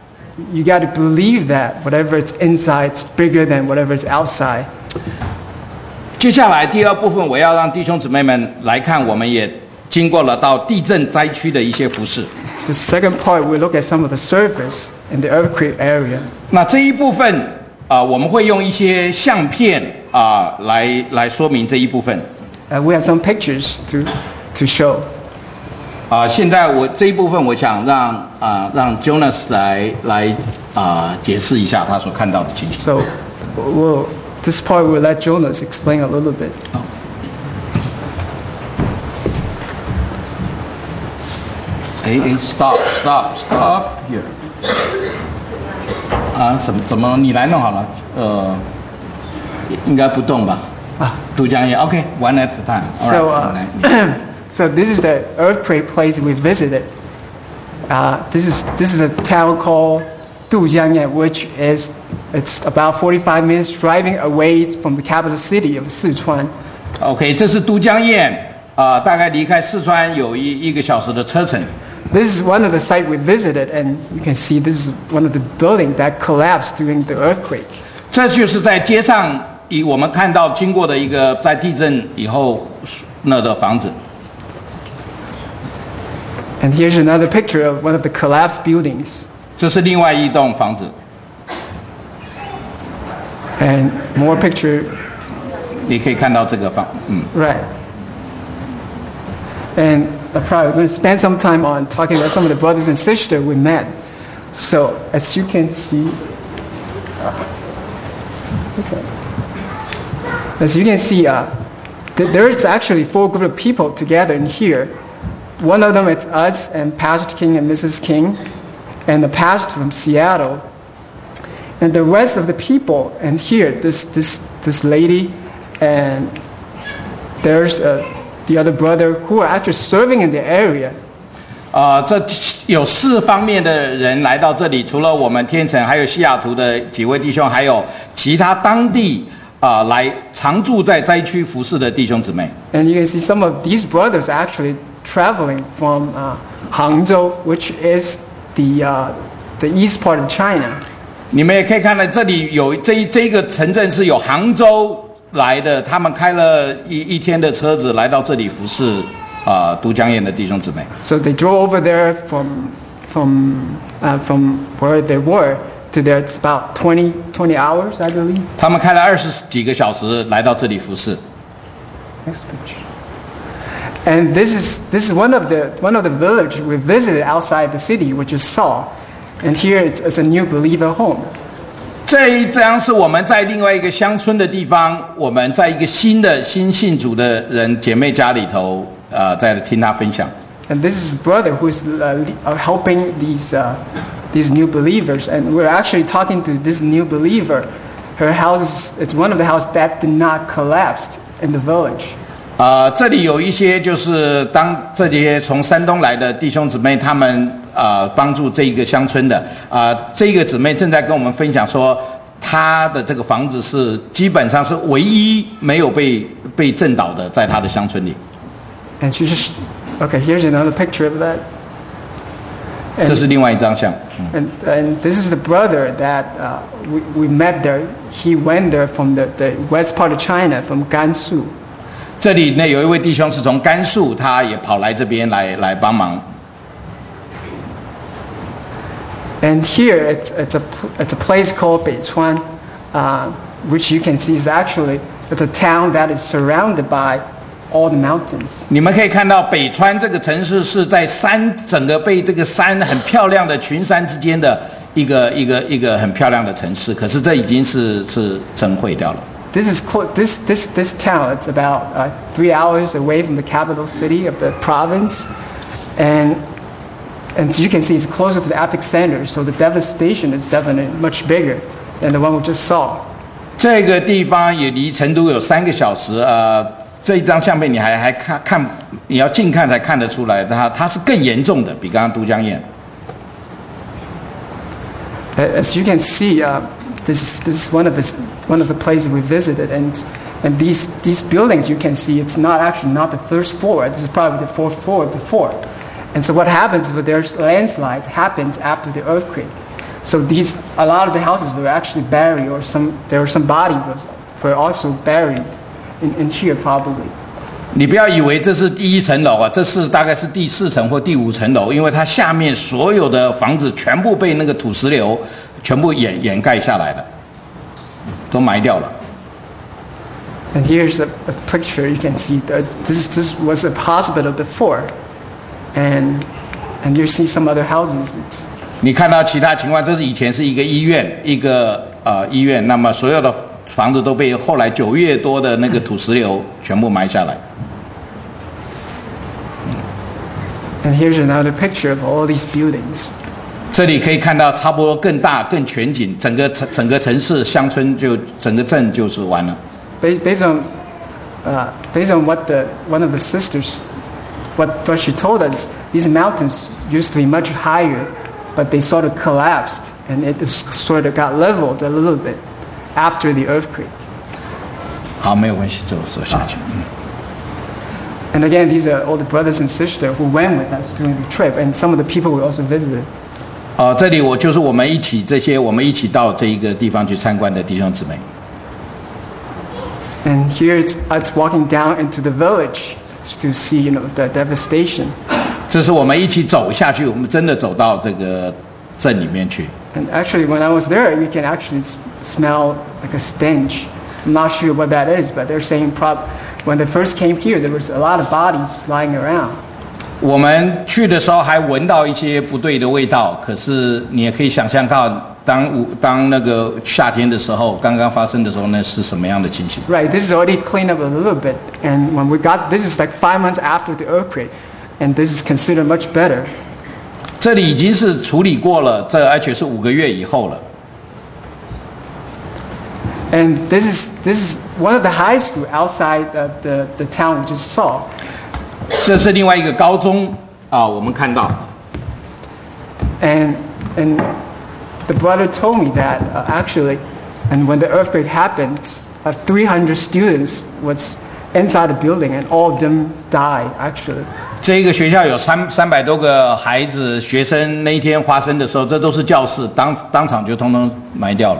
You got to believe that whatever is inside is bigger than whatever is outside. 接下来第二部分，我要让弟兄姊妹们来看，我们也经过了到地震灾区的一些服事。 The second part, we look at some of the service in the earthquake area. 那这一部分啊、呃，我们会用一些相片啊、呃、来来说明这一部分。 Uh, we have some pictures to to show. 啊、呃，现在我这一部分，我想让啊、呃、让 Jonas 来来啊、呃、解释一下他所看到的情形。 So, we'll, this part we'll let Jonas explain a little bit. 哎哎 ，stop stop stop here。啊，怎么怎么你来弄好了？呃，应该不动吧？啊，都江堰 ，OK， one at a time. So, uh, so this is the earthquake place we visited. Uh, this is this is a town called Dujiangyan, which is it's about forty-five minutes driving away from the capital city of Sichuan. OK， 这是都江堰啊、呃，大概离开四川有一一个小时的车程。 This is one of the sites we visited, and you can see this is one of the buildings that collapsed during the earthquake. 这就是在街上以我们看到经过的一个在地震以后那的房子。 And here's another picture of one of the collapsed buildings. 这是另外一栋房子。 And more picture. 你可以看到这个房，嗯。 Right. And I'm probably going to spend some time on talking about some of the brothers and sisters we met. So, as you can see, okay. As you can see, uh, th there is actually four group of people together in here. One of them is us and Pastor King and Missus King, and the pastor from Seattle. And the rest of the people, and here, this this this lady, and there's a. the other brother who are actually serving in the area. 呃，这有四方面的人来到这里，除了我们天成，还有西雅图的几位弟兄，还有其他当地啊、呃、来常住在灾区服侍的弟兄姊妹。 And you can see some of these brothers actually traveling from uh, Hangzhou, which is the uh, the east part of China. 你们也可以看到，这里有这一这一个城镇是有杭州来的，他们开了一一天的车子来到这里服侍啊都江堰的弟兄姊妹。 So they drove over there from from uh, from where they were to there. It's about twenty twenty hours, I believe. 他们开了二十几个小时来到这里服侍。 Next picture. And this is this is one of the one of the village we visited outside the city, which is Saw. And here it's, it's a new believer home. 这一张是我们在另外一个乡村的地方，我们在一个新的新信主的人姐妹家里头，呃，在听他分享。 And this is brother who is uh, helping these uh, these new believers, and we're actually talking to this new believer. Her house is it's one of the houses that did not collapse in the village. 呃，这里有一些就是当这些从山东来的弟兄姊妹，他们呃帮助这一个乡村的啊、呃，这个姊妹正在跟我们分享说，她的这个房子是基本上是唯一没有被被震倒的，在她的乡村里。 And she just okay. Here's another picture of that. 这是另外一张相。 And and this is the brother that uh, we we met there. He went there from the the west part of China, from Gansu. 这里呢有一位弟兄是从甘肃，他也跑来这边来来帮忙。 And here it's it's a it's a place called Beichuan, uh, which you can see is actually it's a town that is surrounded by all the mountains. 你们可以看到北川这个城市是在山整个被这个山很漂亮的群山之间的一个一个一个很漂亮的城市，可是这已经是是震毁掉了。 This is clo- this this this town. It's about uh, three hours away from the capital city of the province, and and as you can see, it's closer to the epicenter. So the devastation is definitely much bigger than the one we just saw. 这个地方也离成都有三个小时。呃，这一张相片你还还看看，你要近看才看得出来，它它是更严重的，比刚刚都江堰。 As you can see, uh, this is this is one of the one of the places we visited, and and these these buildings you can see it's not actually not the first floor. This is probably the fourth floor before, and so what happens if there's landslide happens after the earthquake. So these a lot of the houses were actually buried, or some there were some bodies were also buried in, in here probably. 你不要以为这是第一层楼啊，这是大概是第四层或第五层楼，因为它下面所有的房子全部被那个土石流全部掩掩盖下来了，都埋掉了。 And here's a, a picture you can see that this this was a hospital before, and and you see some other houses. It's, 你看到其他情况，这是以前是一个医院，一个呃医院，那么所有的房子都被后来九月多的那个土石流全部埋下来。 And here's another picture of all these buildings. 这里可以看到差不多更大、更全景，整个城整个城市、乡村就整个镇就是完了。 Based, based on, uh, based on what the one of the sisters, what, what she told us, these mountains used to be much higher, but they sort of collapsed and it sort of got leveled a little bit after the earthquake. 好，没有关系，走走下去。嗯 And again, these are all the brothers and sisters who went with us during the trip, and some of the people we also visited. 哦，这里我就是我们一起这些我们一起到这一个地方去参观的弟兄姊妹。 And here it's, it's walking down into the village to see, you know, the devastation. 这是我们一起走下去，我们真的走到这个镇里面去。 And actually, when I was there, you can actually s- smell like a stench. I'm not sure what that is, but they're saying prob- when they first came here, there was a lot of bodies lying around. 我们去的时候还闻到一些不对的味道，可是你也可以想象到，当午当那个夏天的时候，刚刚发生的时候，那是什么样的情形？ Right, this is already cleaned up a little bit, and when we got, this is like five months after the earthquake, and this is considered much better. 这里已经是处理过了，这而且是五个月以后了。 And this is this is one of the high school outside the, the, the town we just saw. 这是另外一个高中啊，我们看到。 And and the brother told me that uh, actually, and when the earthquake happened, uh, three hundred students was inside the building, and all of them died actually. 这个学校有三三百多个孩子学生，那一天发生的时候，这都是教室，当当场就通通埋掉了。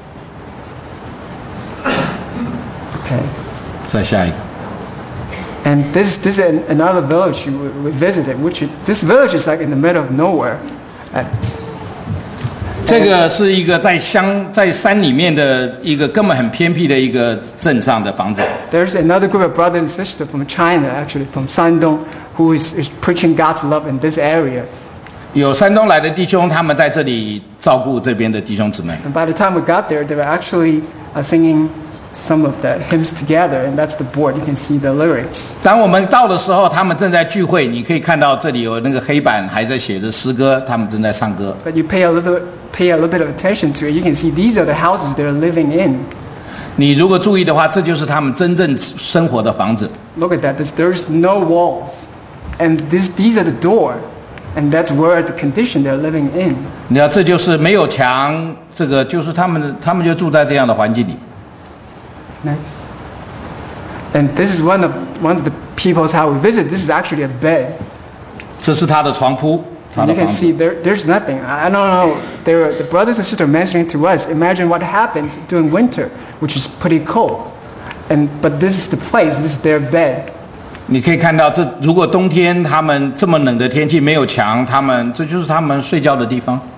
Okay. 再下一个。 And this this is an- another village we, we visited, which is- this village is like in the middle of nowhere. And 这个是一个在乡在山里面的一个根本很偏僻的一个镇上的房子。 there's another group of brothers and sisters from China, actually from Shandong, who is, is preaching God's love in this area. 有山东来的弟兄，他们在这里照顾这边的弟兄姊妹。 And by the time we got there, they were actually uh, singing some of the hymns together, and that's the board. You can see the lyrics. 当我们到的时候，他们正在聚会，你可以看到这里有那个黑板还在写着诗歌，他们正在唱歌。 But you pay a little pay a little bit of attention to it. You can see these are the houses they're living in. 你如果注意的话，这就是他们真正生活的房子。 Look at that. There's, there's no walls, and this, these are the door, and that's where the condition they're living in. 你知道，这就是没有墙，这个就是他们，他们就住在这样的环境里。 Nice. And this is one of one of the people's how we visit. This is actually a bed. 这是他的床铺，他 And 的 you 房 can 子。 see there, there's nothing. I I don't know. They were, the brothers and sisters mentioning to us, imagine what happens during winter, which is pretty cold. And, but this is the place, this is their bed. 你可以看到这，如果冬天他们这么冷的天气没有墙，他们这就是他们睡觉的地方。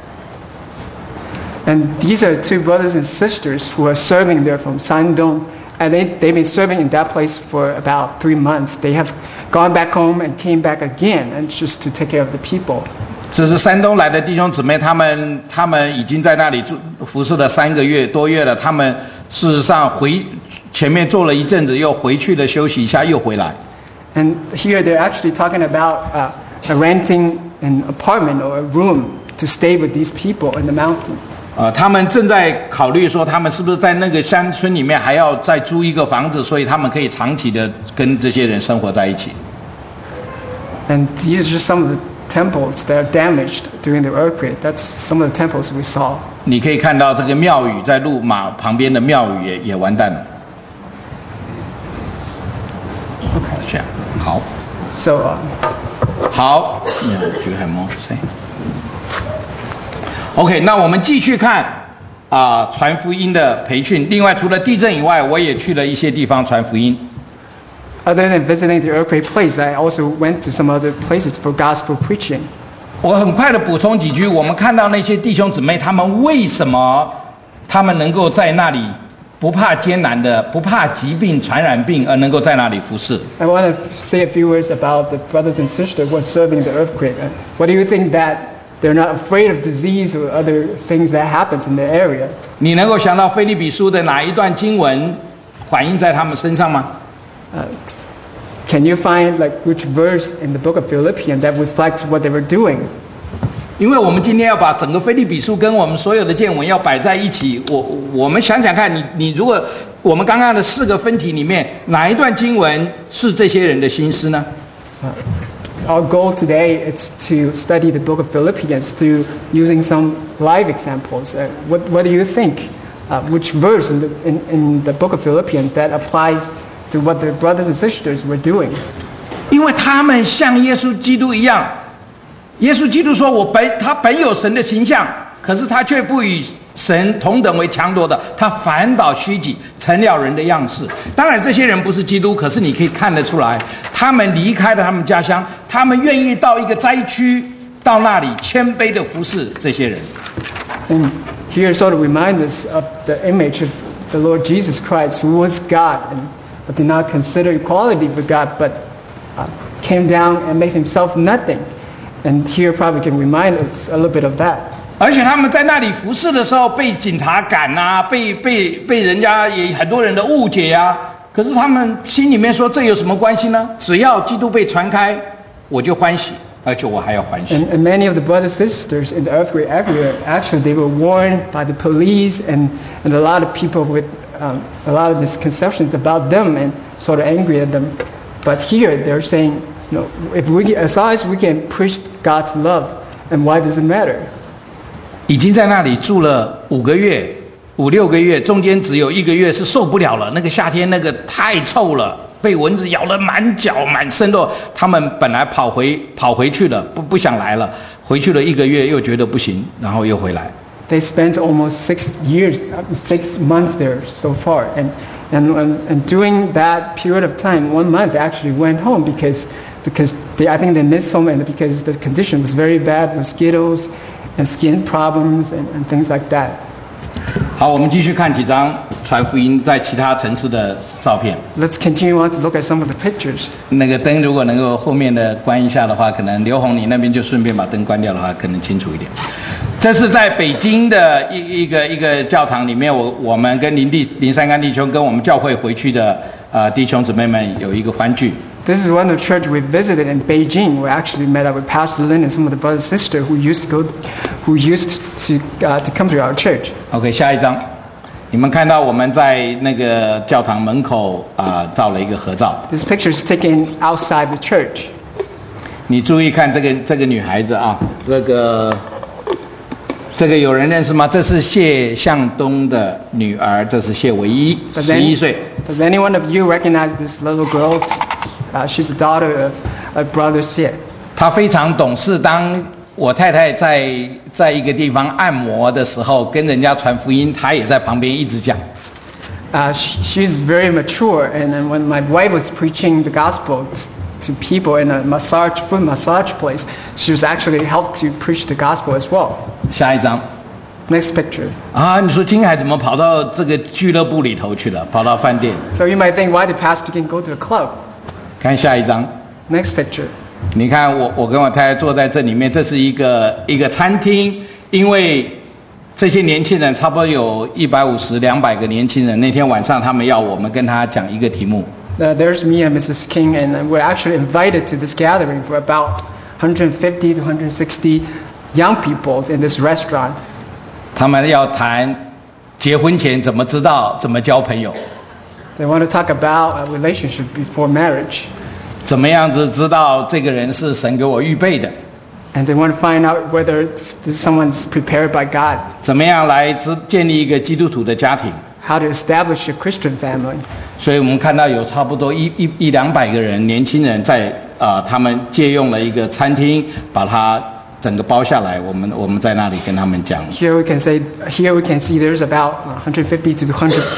And these are two brothers and sisters who are serving there from Shandong. And they, they've been serving in that place for about three months. They have gone back home and came back again, and just to take care of the people. 这是山东来的弟兄姊妹，他们他们已经在那里住服侍了三个月多月了。他们事实上回前面做了一阵子，又回去了休息一下，又回来。 And here they're actually talking about uh, renting an apartment or a room to stay with these people in the mountain. 呃，他们正在考虑说，他们是不是在那个乡村里面还要再租一个房子，所以他们可以长期的跟这些人生活在一起。 And these are just some of the temples that are damaged during the earthquake. That's some of the temples we saw. 你可以看到这个庙宇在路马旁边的庙宇也也完蛋了。OK， 这样好， So, uh, 好。Yeah, do you have more to say? OK， 那我们继续看啊、呃、传福音的培训。另外，除了地震以外，我也去了一些地方传福音。 Other than visiting the earthquake place, I also went to some other places for gospel preaching. 我很快的补充几句，我们看到那些弟兄姊妹，他们为什么他们能够在那里不怕艰难的，不怕疾病、传染病，而能够在那里服侍？ I want to say a few words about the brothers and sisters who are serving the earthquake. What do you think that they're not afraid of disease or other things that happens in the area? 你能够想到腓立比书的哪一段经文反映在他们身上吗？ Uh, can you find like which verse in the book of Philippians that reflects what they were doing? 因为我们今天要把整个腓立比书跟我们所有的见闻要摆在一起，我我们想想看，你你如果我们刚刚的四个分题里面，哪一段经文是这些人的心思呢？ Uh, our goal today is to study the book of Philippians through using some live examples. Uh, what what do you think? Uh, which verse in the in, in the book of Philippians that applies to what the brothers and sisters were doing? 因为他们像耶稣基督一样。耶稣基督说：“我本他本有神的形象，可是他却不与神同等为强夺的，他反倒虚己，成了人的样式。”当然，这些人不是基督，可是你可以看得出来，他们离开了他们家乡，他们愿意到一个灾区，到那里谦卑的服侍这些人。 And here sort of reminds us of the image of the Lord Jesus Christ, who was God and but did not consider equality with God, but uh, came down and made himself nothing. And here probably can remind us a little bit of that. 而且他们在那里服侍的时候，被警察赶啊，被被被人家也很多人的误解啊。可是他们心里面说，这有什么关系呢？只要基督被传开，我就欢喜，而且我还要欢喜。 And, and many of the brothers and sisters in the earthquake area, actually, they were warned by the police and, and a lot of people with um, a lot of misconceptions about them and sort of angry at them. But here they're saying, no, if we, as long as we can preach God's love, and why does it matter? 已经在那里住了五个月、五六个月，中间只有一个月是受不了了。那个夏天那个太臭了，被蚊子咬了满脚满身都。他们本来跑回跑回去了，不不想来了，回去了一个月又觉得不行，然后又回来。 They spent almost six years, six months there so far, and and and during that period of time, one month they actually went home because. Because they, I think they missed home, and because the condition was very bad, mosquitoes and skin problems and, and things like that. 好，我们继续看几张传福音在其他城市的照片。 Let's continue on to look at some of the pictures. 那个灯如果能够后面的关一下的话，可能刘红你那边就顺便把灯关掉的话，可能清楚一点。这是在北京的一一个一个教堂里面，我我们跟林弟林三干弟兄跟我们教会回去的呃弟兄姊妹们有一个欢聚。 This is one of the church we visited in Beijing. We actually met up with Pastor Lin and some of the brothers and sisters who used to go, who used to uh, to come to our church. OK， 下一张，你们看到我们在那个教堂门口啊、呃、照了一个合照。 This picture is taken outside the church. 你注意看这个这个女孩子啊，这个这个有人认识吗？这是谢向东的女儿，这是谢唯一，十一岁。 Does any one of you recognize this little girl? Uh, she's the daughter of, of Brother Xie. 她非常懂事。当我太太在在一个地方按摩的时候，跟人家传福音，她也在旁边一直讲。 Uh, she, she's very mature, and then when my wife was preaching the gospel t- to people in a massage foot massage place, she was actually helped to preach the gospel as well. 下一张。 Next picture. 啊，你说金海怎么跑到这个俱乐部里头去了？跑到饭店。 So you might think, why did Pastor King go to a club? 看下一张。 Next picture. 你看我我跟我太太坐在这里面，这是一个一个餐厅，因为这些年轻人差不多有一百五十、两百个年轻人。那天晚上他们要我们跟他讲一个题目。 Uh, there's me and Missus King, and we're actually invited to this gathering for about one hundred fifty to one hundred sixty young people in this restaurant. 他们要谈结婚前怎么知道怎么交朋友。 They want to talk about a relationship before marriage. 怎么样子知道这个人是神给我预备的？ And they want to find out whether someone's prepared by God. 怎么样来建立一个基督徒的家庭？ How to establish a Christian family. 所以我们看到有差不多一一一两百个人，年轻人在啊、呃，他们借用了一个餐厅，把它整个包下来，我们我们在那里跟他们讲。 Here we can say, here we can see there's about one hundred fifty to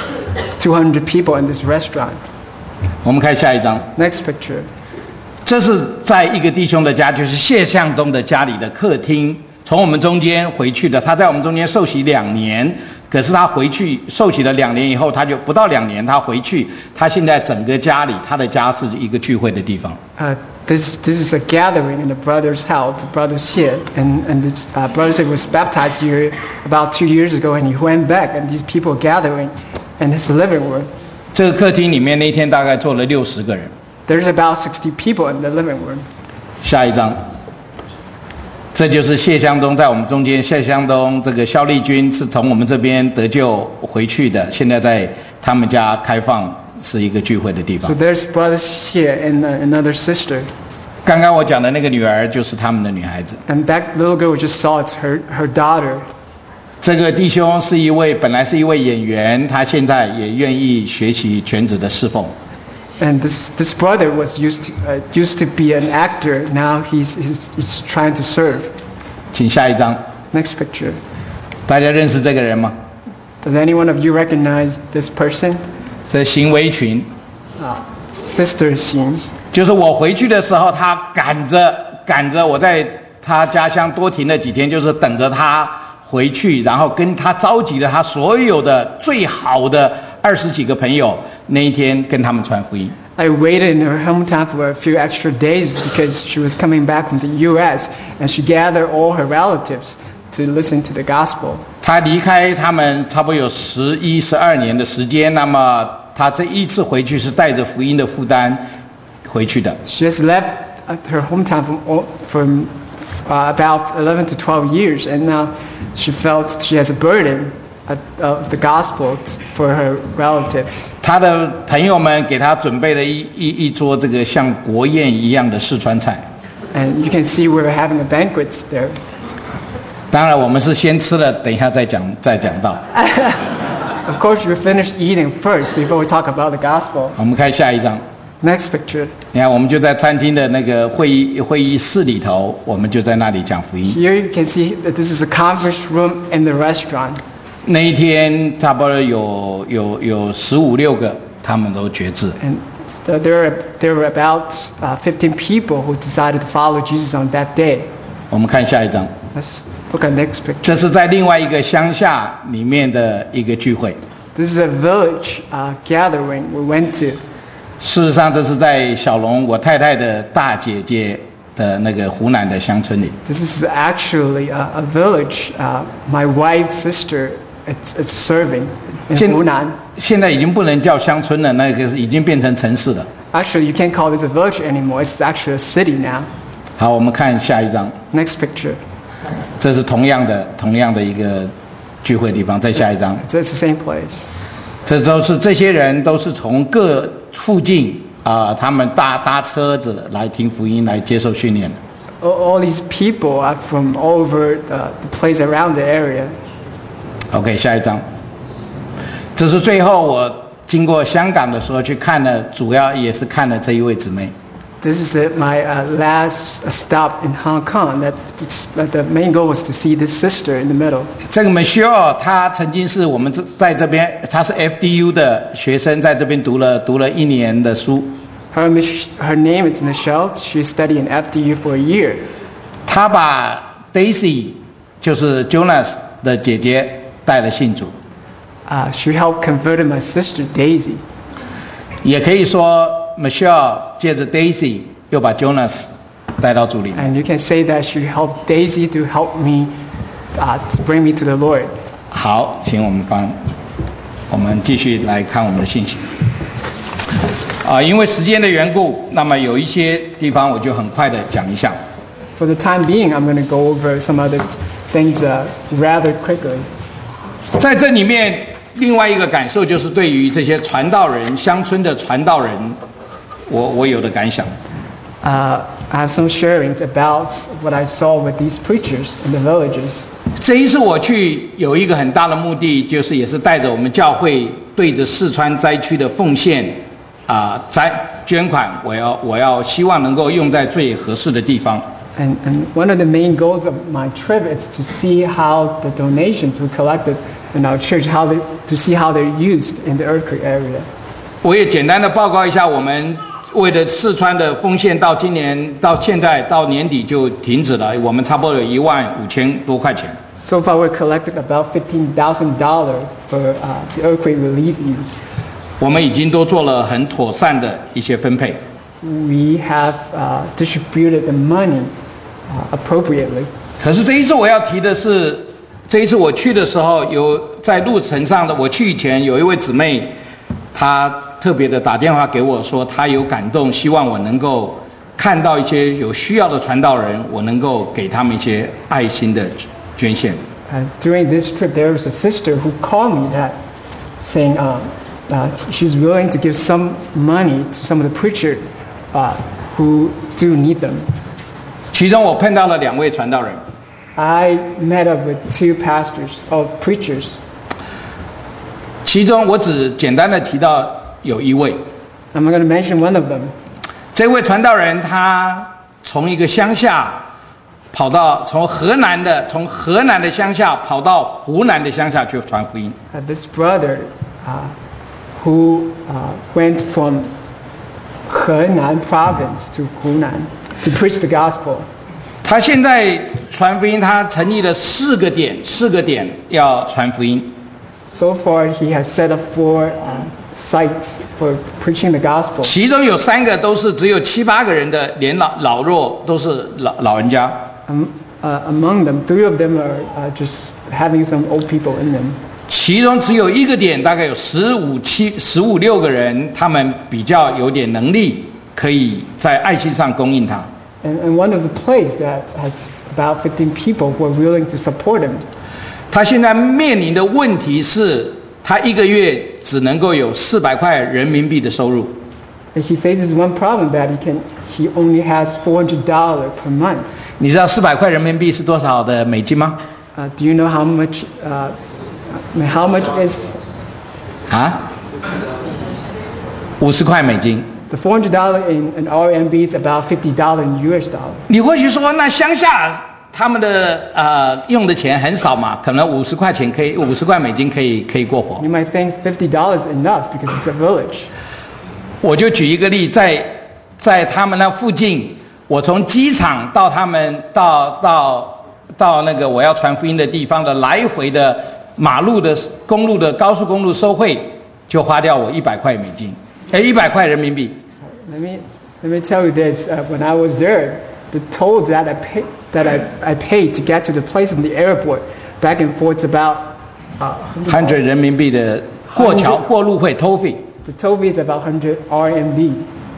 two hundred people in this restaurant. 我们看下一张。 Next picture. 这是在一个弟兄的家，就是谢向东的家里的客厅，从我们中间回去的。他在我们中间受洗两年，可是他回去受洗了两年以后，他就不到两年，他回去，他现在整个家里，他的家是一个聚会的地方。 Uh, this this is a gathering in the brother's house, the brothers here, and and this uh, brother said was baptized here about two years ago, and he went back, and these people gathering in his living room. 这个客厅里面那天大概坐了六十个人。 There's about sixty people in the living room. 下一张，这就是谢向东在我们中间。谢向东这个肖丽君是从我们这边得救回去的，现在在他们家开放是一个聚会的地方。 So there's brothers here and uh, another sister. 刚刚我讲的那个女儿就是他们的女孩子。 And that little girl we just saw, it's her her daughter. 这个弟兄是一位本来是一位演员，他现在也愿意学习全职的侍奉。 And this this brother was used to uh, used to be an actor. Now he's, he's he's trying to serve. 请下一张。 Next picture. 大家认识这个人吗？ Does anyone of you recognize this person? 这行为群。 Uh, Sister Xin. 就是我回去的时候，他赶着赶着我在他家乡多停了几天，就是等着他回去，然后跟他召集了他所有的最好的二十几个朋友，那一天跟他们传福音。 I waited in her hometown for a few extra days because she was coming back from the U S and she gathered all her relatives to listen to the gospel. 他离开他们差不多有十一、十二年的时间，那么他这一次回去是带着福音的负担回去的。 She has left her hometown from from uh, about eleven to twelve years, and now she felt she has a burden of the gospel for her relatives. 他的朋友们给他准备了一一一桌这个像国宴一样的四川菜。 And you can see we're having a banquet there. 当然，我们是先吃了，等一下再讲再讲到。 Of course, we finish eating first before we talk about the gospel. 我们看下一张。 Next picture. 你看，我们就在餐厅的那个会议会议室里头，我们就在那里讲福音。 Here you can see that this is a conference room in the restaurant. 那一天差不多有有有十五六个，他们都决志。 And so there are there were about uh, fifteen people who decided to follow Jesus on that day. 我们看下一张。 Let's look at next picture. 这是在另外一个乡下里面的一个聚会。 This is a village uh, gathering we went to. 事实上，这是在小龙我太太的大姐姐的那个湖南的乡村里。 This is actually a, a village. Uh, my wife's sister it's, it's serving in 现 Hunan. 现在已经不能叫乡村了，那个是已经变成城市了。 Actually, you can't call this a village anymore. It's actually a city now. 好，我们看下一张。 Next picture. 这是同样的同样的一个聚会地方。再下一张。 It's the same place. 这都是这些人都是从各附近啊、呃，他们搭搭车子来听福音，来接受训练的。 All, all these people are from all over the, the place around the area. OK， 下一张。这是最后我经过香港的时候去看了，主要也是看了这一位姊妹。 This is the, my uh, last stop in Hong Kong. That, that the main goal was to see this sister in the middle. 这个 Michelle 她曾经是我们这在这边，她是 F D U 的学生，在这边读了读了一年的书。 Her, her name is Michelle. She studied in F D U for a year. 她把 Daisy 就是 Jonas 的姐姐带了信主。 Uh, she helped convert my sister Daisy. 也可以说 Michelle 借着 Daisy 又把 Jonas 带到主里面。 And you can say that she helped Daisy to help me, uh, to bring me to the Lord. 好，请我们翻，我们继续来看我们的信息。啊，因为时间的缘故，那么有一些地方我就很快的讲一下。 For the time being, I'm going to go over some other things uh, rather quickly. 在这里面，另外一个感受就是对于这些传道人、乡村的传道人，我我有的感想。 Uh, I have some sharings about what I saw with these preachers in the villages. 这一次我去有一个很大的目的，就是也是带着我们教会对着四川灾区的奉献啊、呃、灾捐款，我要我要希望能够用在最合适的地方。 And, and one of the main goals of my trip is to see how the donations we collected in our church, how they, to see how they're used in the earthquake area. 我也简单的报告一下，我们为了四川的丰县，到今年到现在到年底就停止了，我们差不多有一万五千多块钱。 So far, we collected about fifteen thousand dollars for uh, the earthquake relief use. 我们已经都做了很妥善的一些分配。 We have uh, distributed the money uh, appropriately. 可是这一次我要提的是，这一次我去的时候，有在路程上的，我去以前有一位姊妹，她特别的打电话给我说，她有感动，希望我能够看到一些有需要的传道人，我能够给他们一些爱心的捐献。 And during this trip, there was a sister who called me that, saying uh, uh, she's willing to give some money to some of the preachers uh, who do need them. 其中我碰到了两位传道人。 I met up with two pastors or preachers. 其中我只简单的提到有一位。 I'm going to mention one of them. 这位传道人他从一个乡下跑到从河南的从河南的乡下跑到湖南的乡下去传福音。 Uh, this brother uh, who uh, went from Henan province to Hunan to preach the gospel. 他现在传福音，他成立了四个点，四个点要传福音。 So far, he has set up four uh, sites for preaching the gospel. 其中有三个都是只有七八个人的，连老老弱都是老老人家。 Um, uh, among them, three of them are uh, just having some old people in them. 其中只有一个点，大概有十五七、十五六个人，他们比较有点能力，可以在爱心上供应他。 And, and one of the places that has about fifteen people who are willing to support him. 他现在面临的问题是，他一个月只能够有四百块人民币的收入。 And he faces one problem that he can he only has four hundred dollars per month. 你知道四百块人民币是多少的美金吗？ Uh, do you know how much uh, how much is 啊？五十块美金。 the four hundred dollars in, in R M B? It's about fifty dollars in U S dollars. 你或许说，那乡下他们的呃用的钱很少嘛，可能五十块钱可以，五十块美金可以可以过活。 You might think fifty dollars is enough because it's a village. 我就举一个例，在在他们那附近，我从机场到他们到到到那个我要传福音的地方的来回的马路的公路的高速公路收费，就花掉我一百块美金，哎，一百块人民币。 Let me let me tell you this. Uh, when I was there, the toll that I pay, that I, I paid to get to the place from the airport back and forth is about uh, hundred 人民币的过桥过路费 toll fee。 The toll fee is about hundred R M B.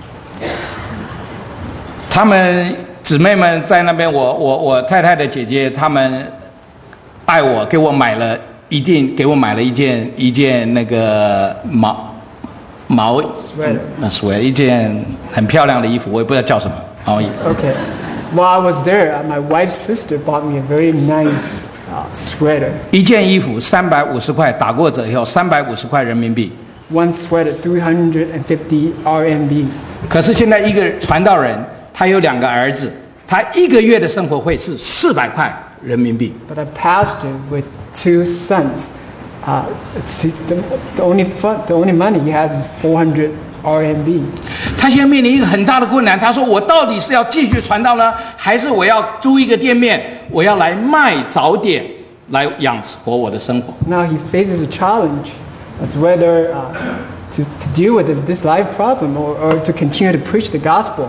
他们姊妹们在那边，我我我太太的姐姐，他们爱我，给我买了一件，给我买了一件一件那个毛毛 sweater， 呃 sweater 一件很漂亮的衣服，我也不知道叫什么毛衣。 Okay. While I was there, uh, my wife's sister bought me a very nice uh, sweater. 一件衣服三百五十块，打过折以后三百五十块人民币。 One sweater, three hundred fifty R M B. 可是现在一个传道人，他有两个儿子，他一个月的生活费是四百块人民币。 But a pastor with two sons, uh, it's, the, the only fun, the only money he has is four hundred R M B. 他现在面临一个很大的困难，他说：“我到底是要继续传道呢，还是我要租一个店面，我要来卖早点，来养活我的生活？” Now he faces a challenge. It's whether uh, to, to deal with this life problem or, or to continue to preach the gospel.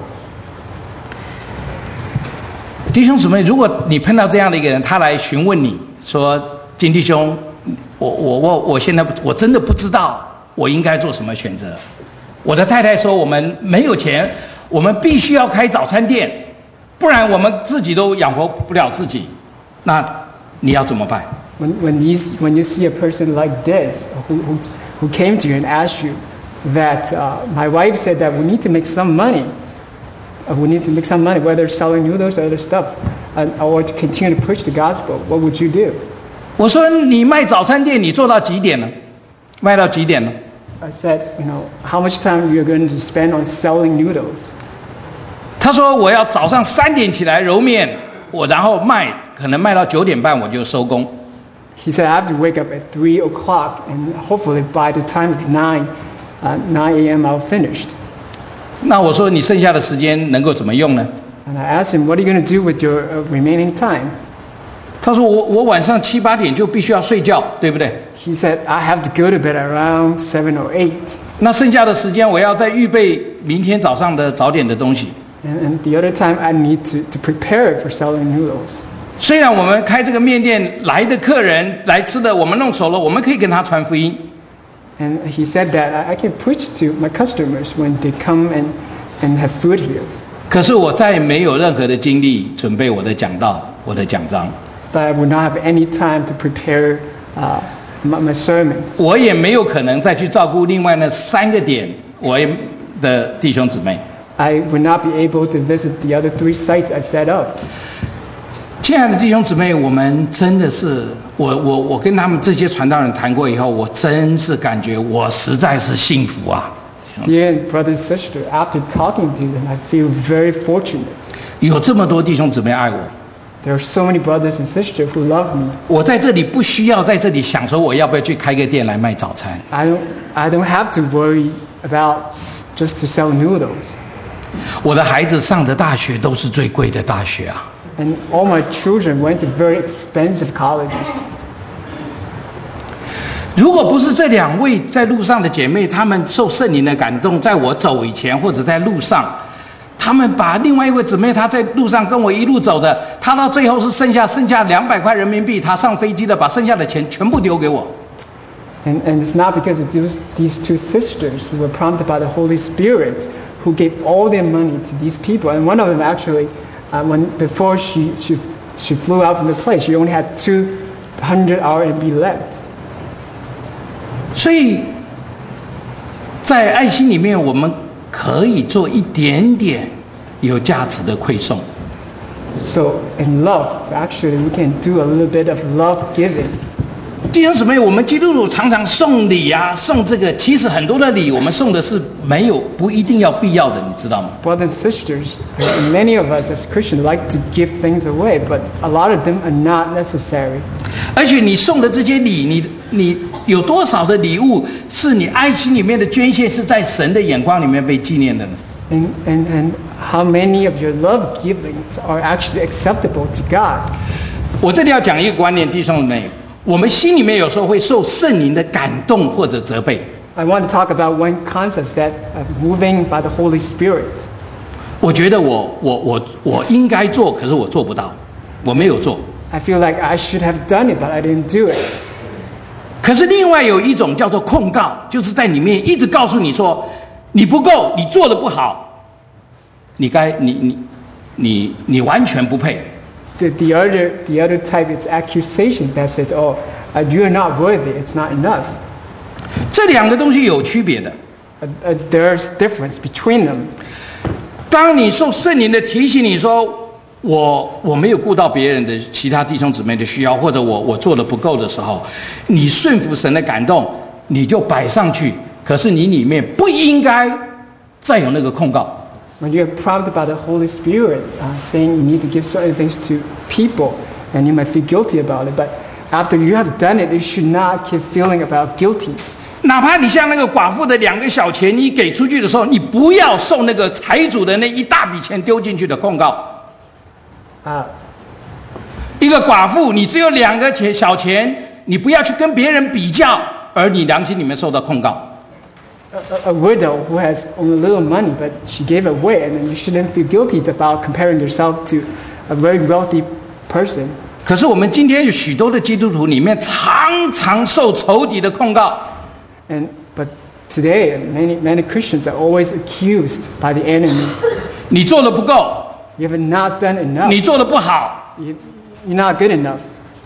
弟兄姊妹，如果你碰到这样的一个人，他来询问你说：“金弟兄，我我我我现在我真的不知道我应该做什么选择。”我的太太说：“我们没有钱，我们必须要开早餐店，不然我们自己都养活不了自己。那你要怎么办？” When, when, these, when you see a person like this who, who, who came to you and asked you that uh, my wife said that we need to make some money, uh, we need to make some money, whether selling noodles or other stuff, uh, or to continue to preach the gospel, what would you do? 我说你卖早餐店，你做到几点了？卖到几点了？ I said, you know, how much time you're going to spend on selling noodles? 他说我要早上三点起来揉面，我然后卖，可能卖到九点半我就收工。 He said, I have to wake up at three o'clock, and hopefully by the time of nine, uh, nine a.m. I'll finish. 那我说你剩下的时间能够怎么用呢？ And I asked him, what are you going to do with your uh, remaining time? 他说我我晚上七八点就必须要睡觉，对不对？ He said, I have to go to bed around seven or eight. 那剩下的时间我要再预备明天早上的早点的东西。 And, and the other time I need to, to prepare for selling noodles. 虽然我们开这个面店来的客人来吃的，我们弄熟了，我们可以跟他传福音。 And he said that I, I can preach to my customers when they come and, and have food here. 可是我再没有任何的精力准备我的讲道、我的讲章。 But I would not have any time to prepare uh, my, my sermons. 我也没有可能再去照顾另外那三个点我的弟兄姊妹。 I would not be able to visit the other three sites I set up. 亲爱的弟兄姊妹，我们真的是，我我我跟他们这些传道人谈过以后，我真是感觉我实在是幸福啊！ Dear brothers and sisters, after talking to them, I feel very fortunate. 有这么多弟兄姊妹爱我， There are so many brothers and sisters who love me. 我在这里不需要在这里想说我要不要去开个店来卖早餐。 I don't, I don't have to worry about s- just to sell noodles. 我的孩子上的大学都是最贵的大学啊！ And all my children went to very expensive colleges. 如果不是这两位在路上的姐妹，她们受圣灵的感动，在我走以前或者在路上，她们把另外一位姊妹，她在路上跟我一路走的，她到最后是剩下剩下两百块人民币，她上飞机的，把剩下的钱全部丢给我。 And, and it's not because of those, these two sisters who were prompted by the Holy Spirit who gave all their money to these people. And one of them actually, uh, when, before she, she, she flew out from the place, she only had two hundred R M B left. 所以，在爱心里面，我们可以做一点点有价值的馈送。 So in love, actually, we can do a little bit of love giving. 弟兄姊妹，我们基督徒常常送礼啊，送这个，其实很多的礼我们送的是没有不一定要必要的，你知道吗？ Brothers and sisters, many of us as Christians like to give things away, but a lot of them are not necessary. 而且你送的这些礼，你你有多少的礼物是你爱心里面的捐献，是在神的眼光里面被纪念的呢？ And, and, and how many of your love givings are actually acceptable to God? 我这里要讲一个观念，弟兄们，我们心里面有时候会受圣灵的感动或者责备。 I want to talk about one concept that uh, moving by the Holy Spirit. 我觉得我我我我应该做，可是我做不到，我没有做。 I feel like I should have done it, but I didn't do it. 可是另外有一种叫做控告，就是在里面一直告诉你说你不够，你做的不好，你该你你你你完全不配。 The, the, other, the other type is accusations that says, oh, uh, you are not worthy, it's not enough. 这两个东西有区别的。 Uh, uh, there's difference between them. 当你受圣灵的提醒，你说我我没有顾到别人的其他弟兄姊妹的需要，或者我我做的不够的时候，你顺服神的感动，你就摆上去。可是你里面不应该再有那个控告。 When you're prompted by the Holy Spirit, uh, saying you need to give certain things to people, and you might feel guilty about it, but after you have done it, you should not keep feeling about guilty. 哪怕你像那个寡妇的两个小钱，你给出去的时候，你不要受那个财主的那一大笔钱丢进去的控告。 Uh, 一个寡妇，你只有两个钱小钱，你不要去跟别人比较，而你良心里面受到控告。 a, a widow who has only little money, but she gave away, and then you shouldn't feel guilty about comparing yourself to a very wealthy person. 可是我们今天有许多的基督徒里面，常常受仇敌的控告。 And but today, many many Christians are always accused by the enemy. 你做的不够， You have not done enough. 你做的不好。 You, you're not good enough.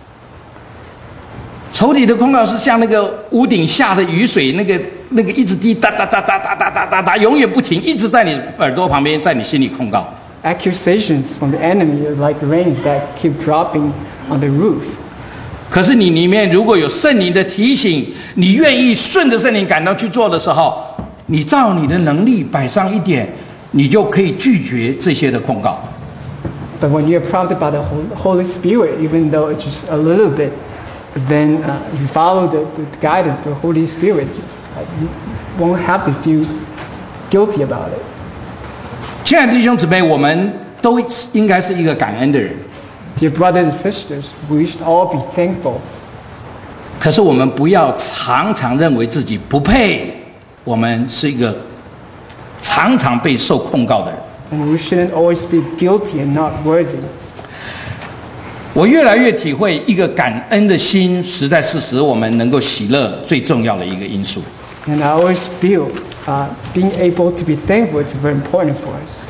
仇敌的控告是像那个屋顶下的雨水，那个那个一直滴哒哒哒哒哒哒哒哒哒，永远不停，一直在你耳朵旁边，在你心里控告。 Accusations from the enemy are like rains that keep dropping on the roof. 可是你里面如果有圣灵的提醒，你愿意顺着圣灵感到去做的时候，你照你的能力摆上一点， 你就可以拒绝这些的控告。 But when you're prompted by the Holy Spirit, even though it's just a little bit, then uh, you follow the, the guidance of the Holy Spirit, uh, you won't have to feel guilty about it. 亲爱的弟兄姊妹，我们都应该是一个感恩的人。 Dear brothers and sisters, we should all be thankful. 可是我们不要常常认为自己不配，我们是一个常常被受控告的人。 And we shouldn't always be guilty and not worthy. 我越来越体会，一个感恩的心，实在是使我们能够喜乐最重要的一个因素。 And I always feel uh, being able to be thankful is very important for us.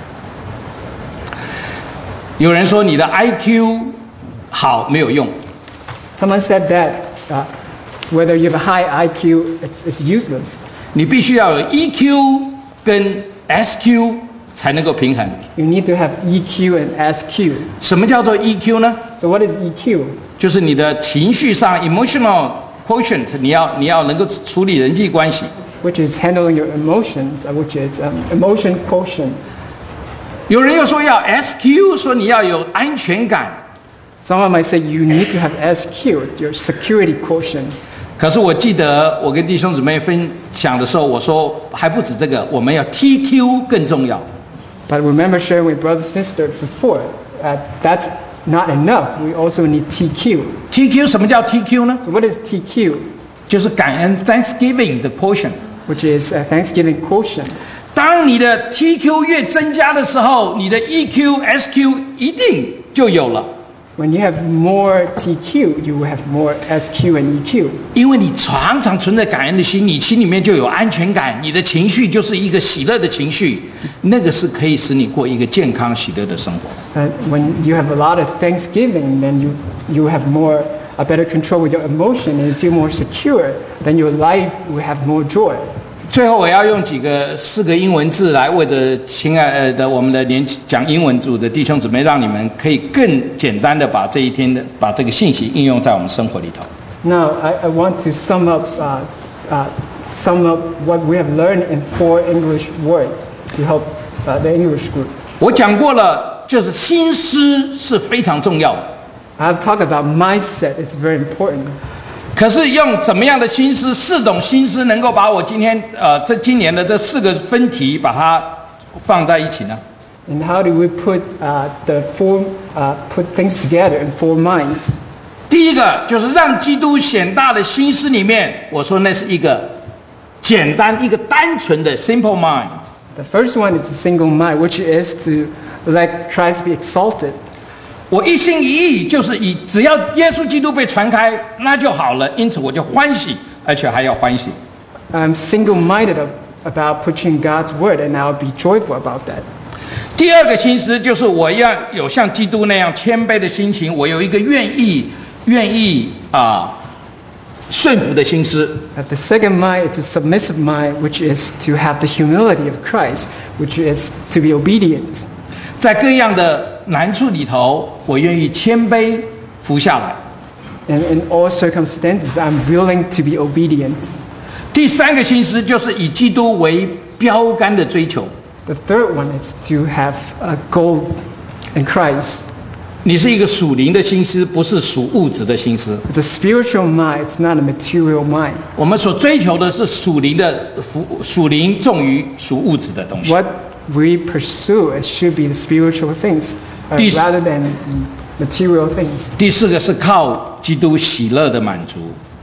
有人说你的 I Q 好没有用。 Someone said that uh, whether you have a high I Q, it's, it's useless. 你必须要有 E Q 跟 S Q 才能够平衡。 You need to have E Q and S Q. 什么叫做 E Q 呢？ So what is E Q? 就是你的情绪上 emotional quotient， 你要你要能够处理人际关系。 Which is handling your emotions, uh, which is um, emotion quotient. 有人又说要 S Q， 说你要有安全感。 Someone might say you need to have S Q, your security quotient. 可是我记得我跟弟兄姊妹分享的时候，我说还不止这个，我们要 T Q 更重要。 But remember sharing with brother and sister before, uh, that's not enough. We also need T Q. T Q 什么叫 T Q 呢？ So what is T Q? 就是感恩 Thanksgiving 的 quotient。 Which is a Thanksgiving quotient. 当你的 T Q 越增加的时候，你的 E Q、S Q 一定就有了。 When you have more T Q, you will have more S Q and E Q. 因为你常常存着感恩的心，你心里面就有安全感，你的情绪就是一个喜乐的情绪，那个是可以使你过一个健康喜乐的生活。 And when you have a lot of Thanksgiving, then you you have more a better control with your emotion and you feel more secure. Then your life will have more joy. 最后我要用几个四个英文字来为着亲爱的我们的年讲英文组的弟兄姊妹，让你们可以更简单的把这一天的把这个信息应用在我们生活里头。 Now I, I want to sum up uh, uh, sum up what we have learned in four English words to help uh, the English group. 我讲过了，就是心思是非常重要的。 I have talked about mindset. It's very important. 可是用怎么样的心思，四种心思能够把我今天呃这今年的这四个分题把它放在一起呢？ And how do we put uh, the four uh, put things together in four minds? 第一个就是让基督显大的心思里面，我说那是一个简单、一个单纯的 simple mind。 The first one is a single mind, which is to let Christ be exalted. 我一心一意就是以只要耶稣基督被传开，那就好了。因此我就欢喜，而且还要欢喜。 I'm single-minded about preaching God's word, and I'll be joyful about that. 第二个心思就是我要有像基督那样谦卑的心情，我有一个愿意愿意啊顺服的心思。 At the second mind, it's a submissive mind, which is to have the humility of Christ, which is to be obedient. 在各样的难处里头，我愿意谦卑服下来。 And in all circumstances, I'm willing to be obedient. 第三个心思就是以基督为标杆的追求。 The third one is to have a goal in Christ. 你是一个属灵的心思，不是属物质的心思。 It's a spiritual mind. It's not a material mind. 我们所追求的是属灵的属灵重于属物质的东西。 What we pursue, it should be the spiritual things uh, This- rather than the material things. 第四个是靠基督喜乐的满足。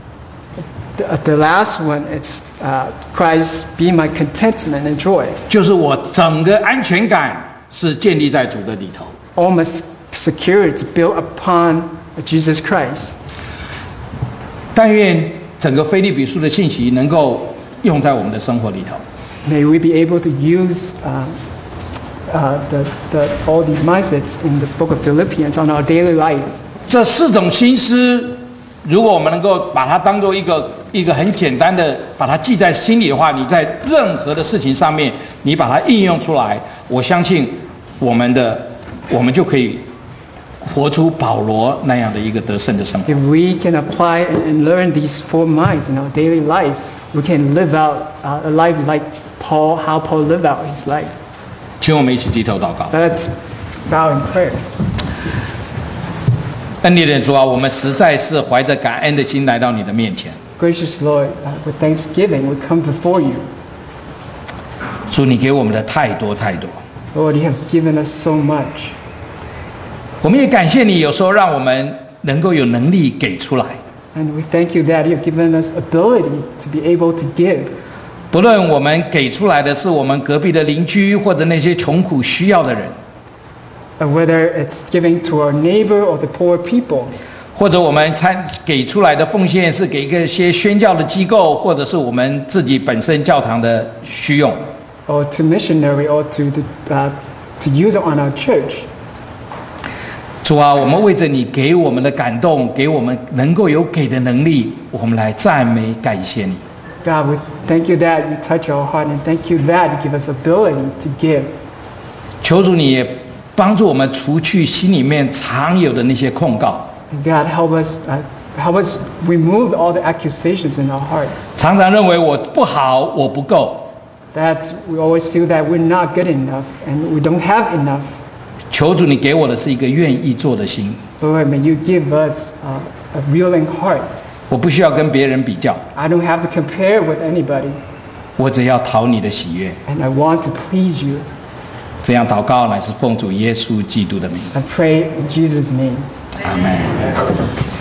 The, the last one, it's uh, Christ be my contentment and joy. 就是我整个安全感是建立在主的里头。 All my security is built upon Jesus Christ. 但愿整个腓立比书的信息能够用在我们的生活里头。 May we be able to use uh, uh, the, the, all the mindsets in the book of Philippians on our daily life. 这四种心思，如果我们能够把它当做一个一个很简单的，把它记在心里的话，你在任何的事情上面，你把它应用出来，我相信我们的我们就可以活出保罗那样的一个得胜的生活。 If we can apply and, and learn these four minds in our daily life, we can live out uh, a life like Paul, how Paul lived out his life. 请我们一起低头祷告。 Let's bow in prayer. 恩典的主啊，我们实在是怀着感恩的心来到你的面前。 Gracious Lord, uh, with thanksgiving, we come before you. 主，你给我们的太多太多， Lord, you have given us so much. 我们也感谢你，有时候让我们能够有能力给出来。 And we thank you that you have given us ability to be able to give. 不论我们给出来的是我们隔壁的邻居，或者那些穷苦需要的人， Uh, whether it's giving to our neighbor or the poor people, 或者我们参给出来的奉献是给一些宣教的机构，或者是我们自己本身教堂的需用。 or to missionary, or to the, uh, to use it on our church. 主啊，我们为着你给我们的感动，给我们能够有给的能力，我们来赞美感谢你。 God, we thank you that you touch our heart, and thank you that you give us ability to give. 求主你也帮助我们除去心里面常有的那些控告， And God, help us, uh, help us remove all the accusations in our hearts. 常常认为我不好，我不够。 That we always feel that we're not good enough and we don't have enough. 求主你给我的是一个愿意做的心， Lord, may you give us uh, a willing heart. 我不需要跟别人比较， I don't have to compare with anybody, 我只要讨你的喜悦。 and I want to please you. 这样祷告乃是奉主耶稣基督的名， I pray in Jesus' name. 阿门。